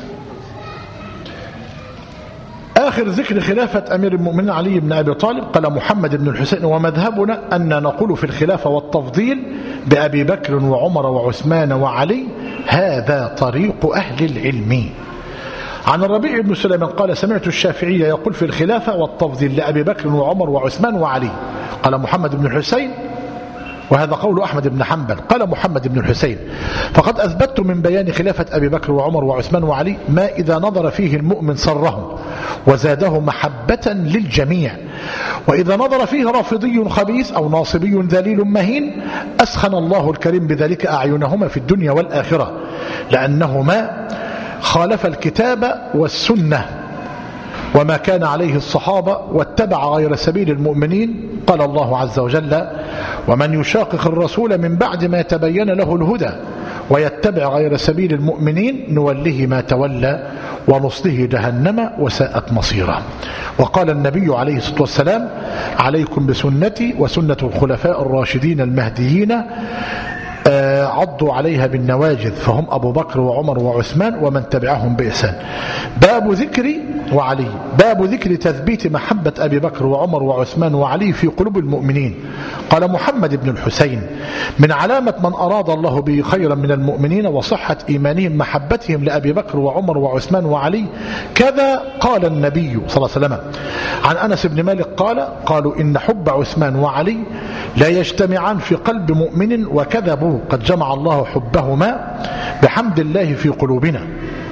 آخر ذكر خلافة أمير المؤمنين علي بن أبي طالب. قال محمد بن الحسين: ومذهبنا أن نقول في الخلافة والتفضيل بأبي بكر وعمر وعثمان وعلي، هذا طريق أهل العلم. عن الربيع بن سليمان قال: سمعت الشافعية يقول في الخلافة والتفضيل لأبي بكر وعمر وعثمان وعلي. قال محمد بن الحسين: وهذا قول أحمد بن حنبل. قال محمد بن الحسين: فقد أثبت من بيان خلافة أبي بكر وعمر وعثمان وعلي ما إذا نظر فيه المؤمن سره وزاده محبة للجميع، وإذا نظر فيه رافضي خبيث أو ناصبي ذليل مهين أسخن الله الكريم بذلك أعينهما في الدنيا والآخرة، لأنهما خالف الكتاب والسنة وما كان عليه الصحابة واتبع غير سبيل المؤمنين. قال الله عز وجل: ومن يشاقق الرسول من بعد ما تبين له الهدى ويتبع غير سبيل المؤمنين نوله ما تولى ونصله جهنم وساءت مصيرا. وقال النبي عليه الصلاة والسلام: عليكم بسنتي وسنة الخلفاء الراشدين المهديين عضوا عليها بالنواجذ، فهم أبو بكر وعمر وعثمان ومن تبعهم بإحسان. باب ذكر وعلي باب ذكر تثبيت محبة أبي بكر وعمر وعثمان وعلي في قلوب المؤمنين. قال محمد بن الحسين: من علامة من أراد الله به خيرا من المؤمنين وصحة إيمانهم محبتهم لأبي بكر وعمر وعثمان وعلي كذا قال النبي صلى الله عليه وسلم. عن أنس بن مالك قال: قالوا إن حب عثمان وعلي لا يجتمعان في قلب مؤمن وكذبوا، قد جمع الله حبهما بحمد الله في قلوبنا.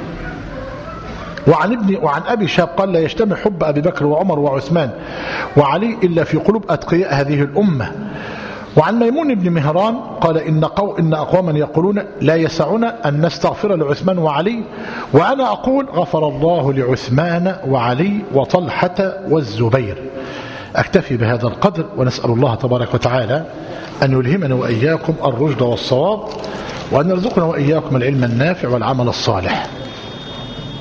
وعن ابن وعن أبي شاب قال: لا يجتمع حب أبي بكر وعمر وعثمان وعلي إلا في قلوب أتقياء هذه الأمة. وعن ميمون بن مهران قال: إن, قو إن أقواما يقولون لا يسعنا أن نستغفر لعثمان وعلي، وأنا أقول غفر الله لعثمان وعلي وطلحة والزبير. أكتفي بهذا القدر، ونسأل الله تبارك وتعالى أن يلهمنا وإياكم الرشد والصواب، وأن يرزقنا وإياكم العلم النافع والعمل الصالح.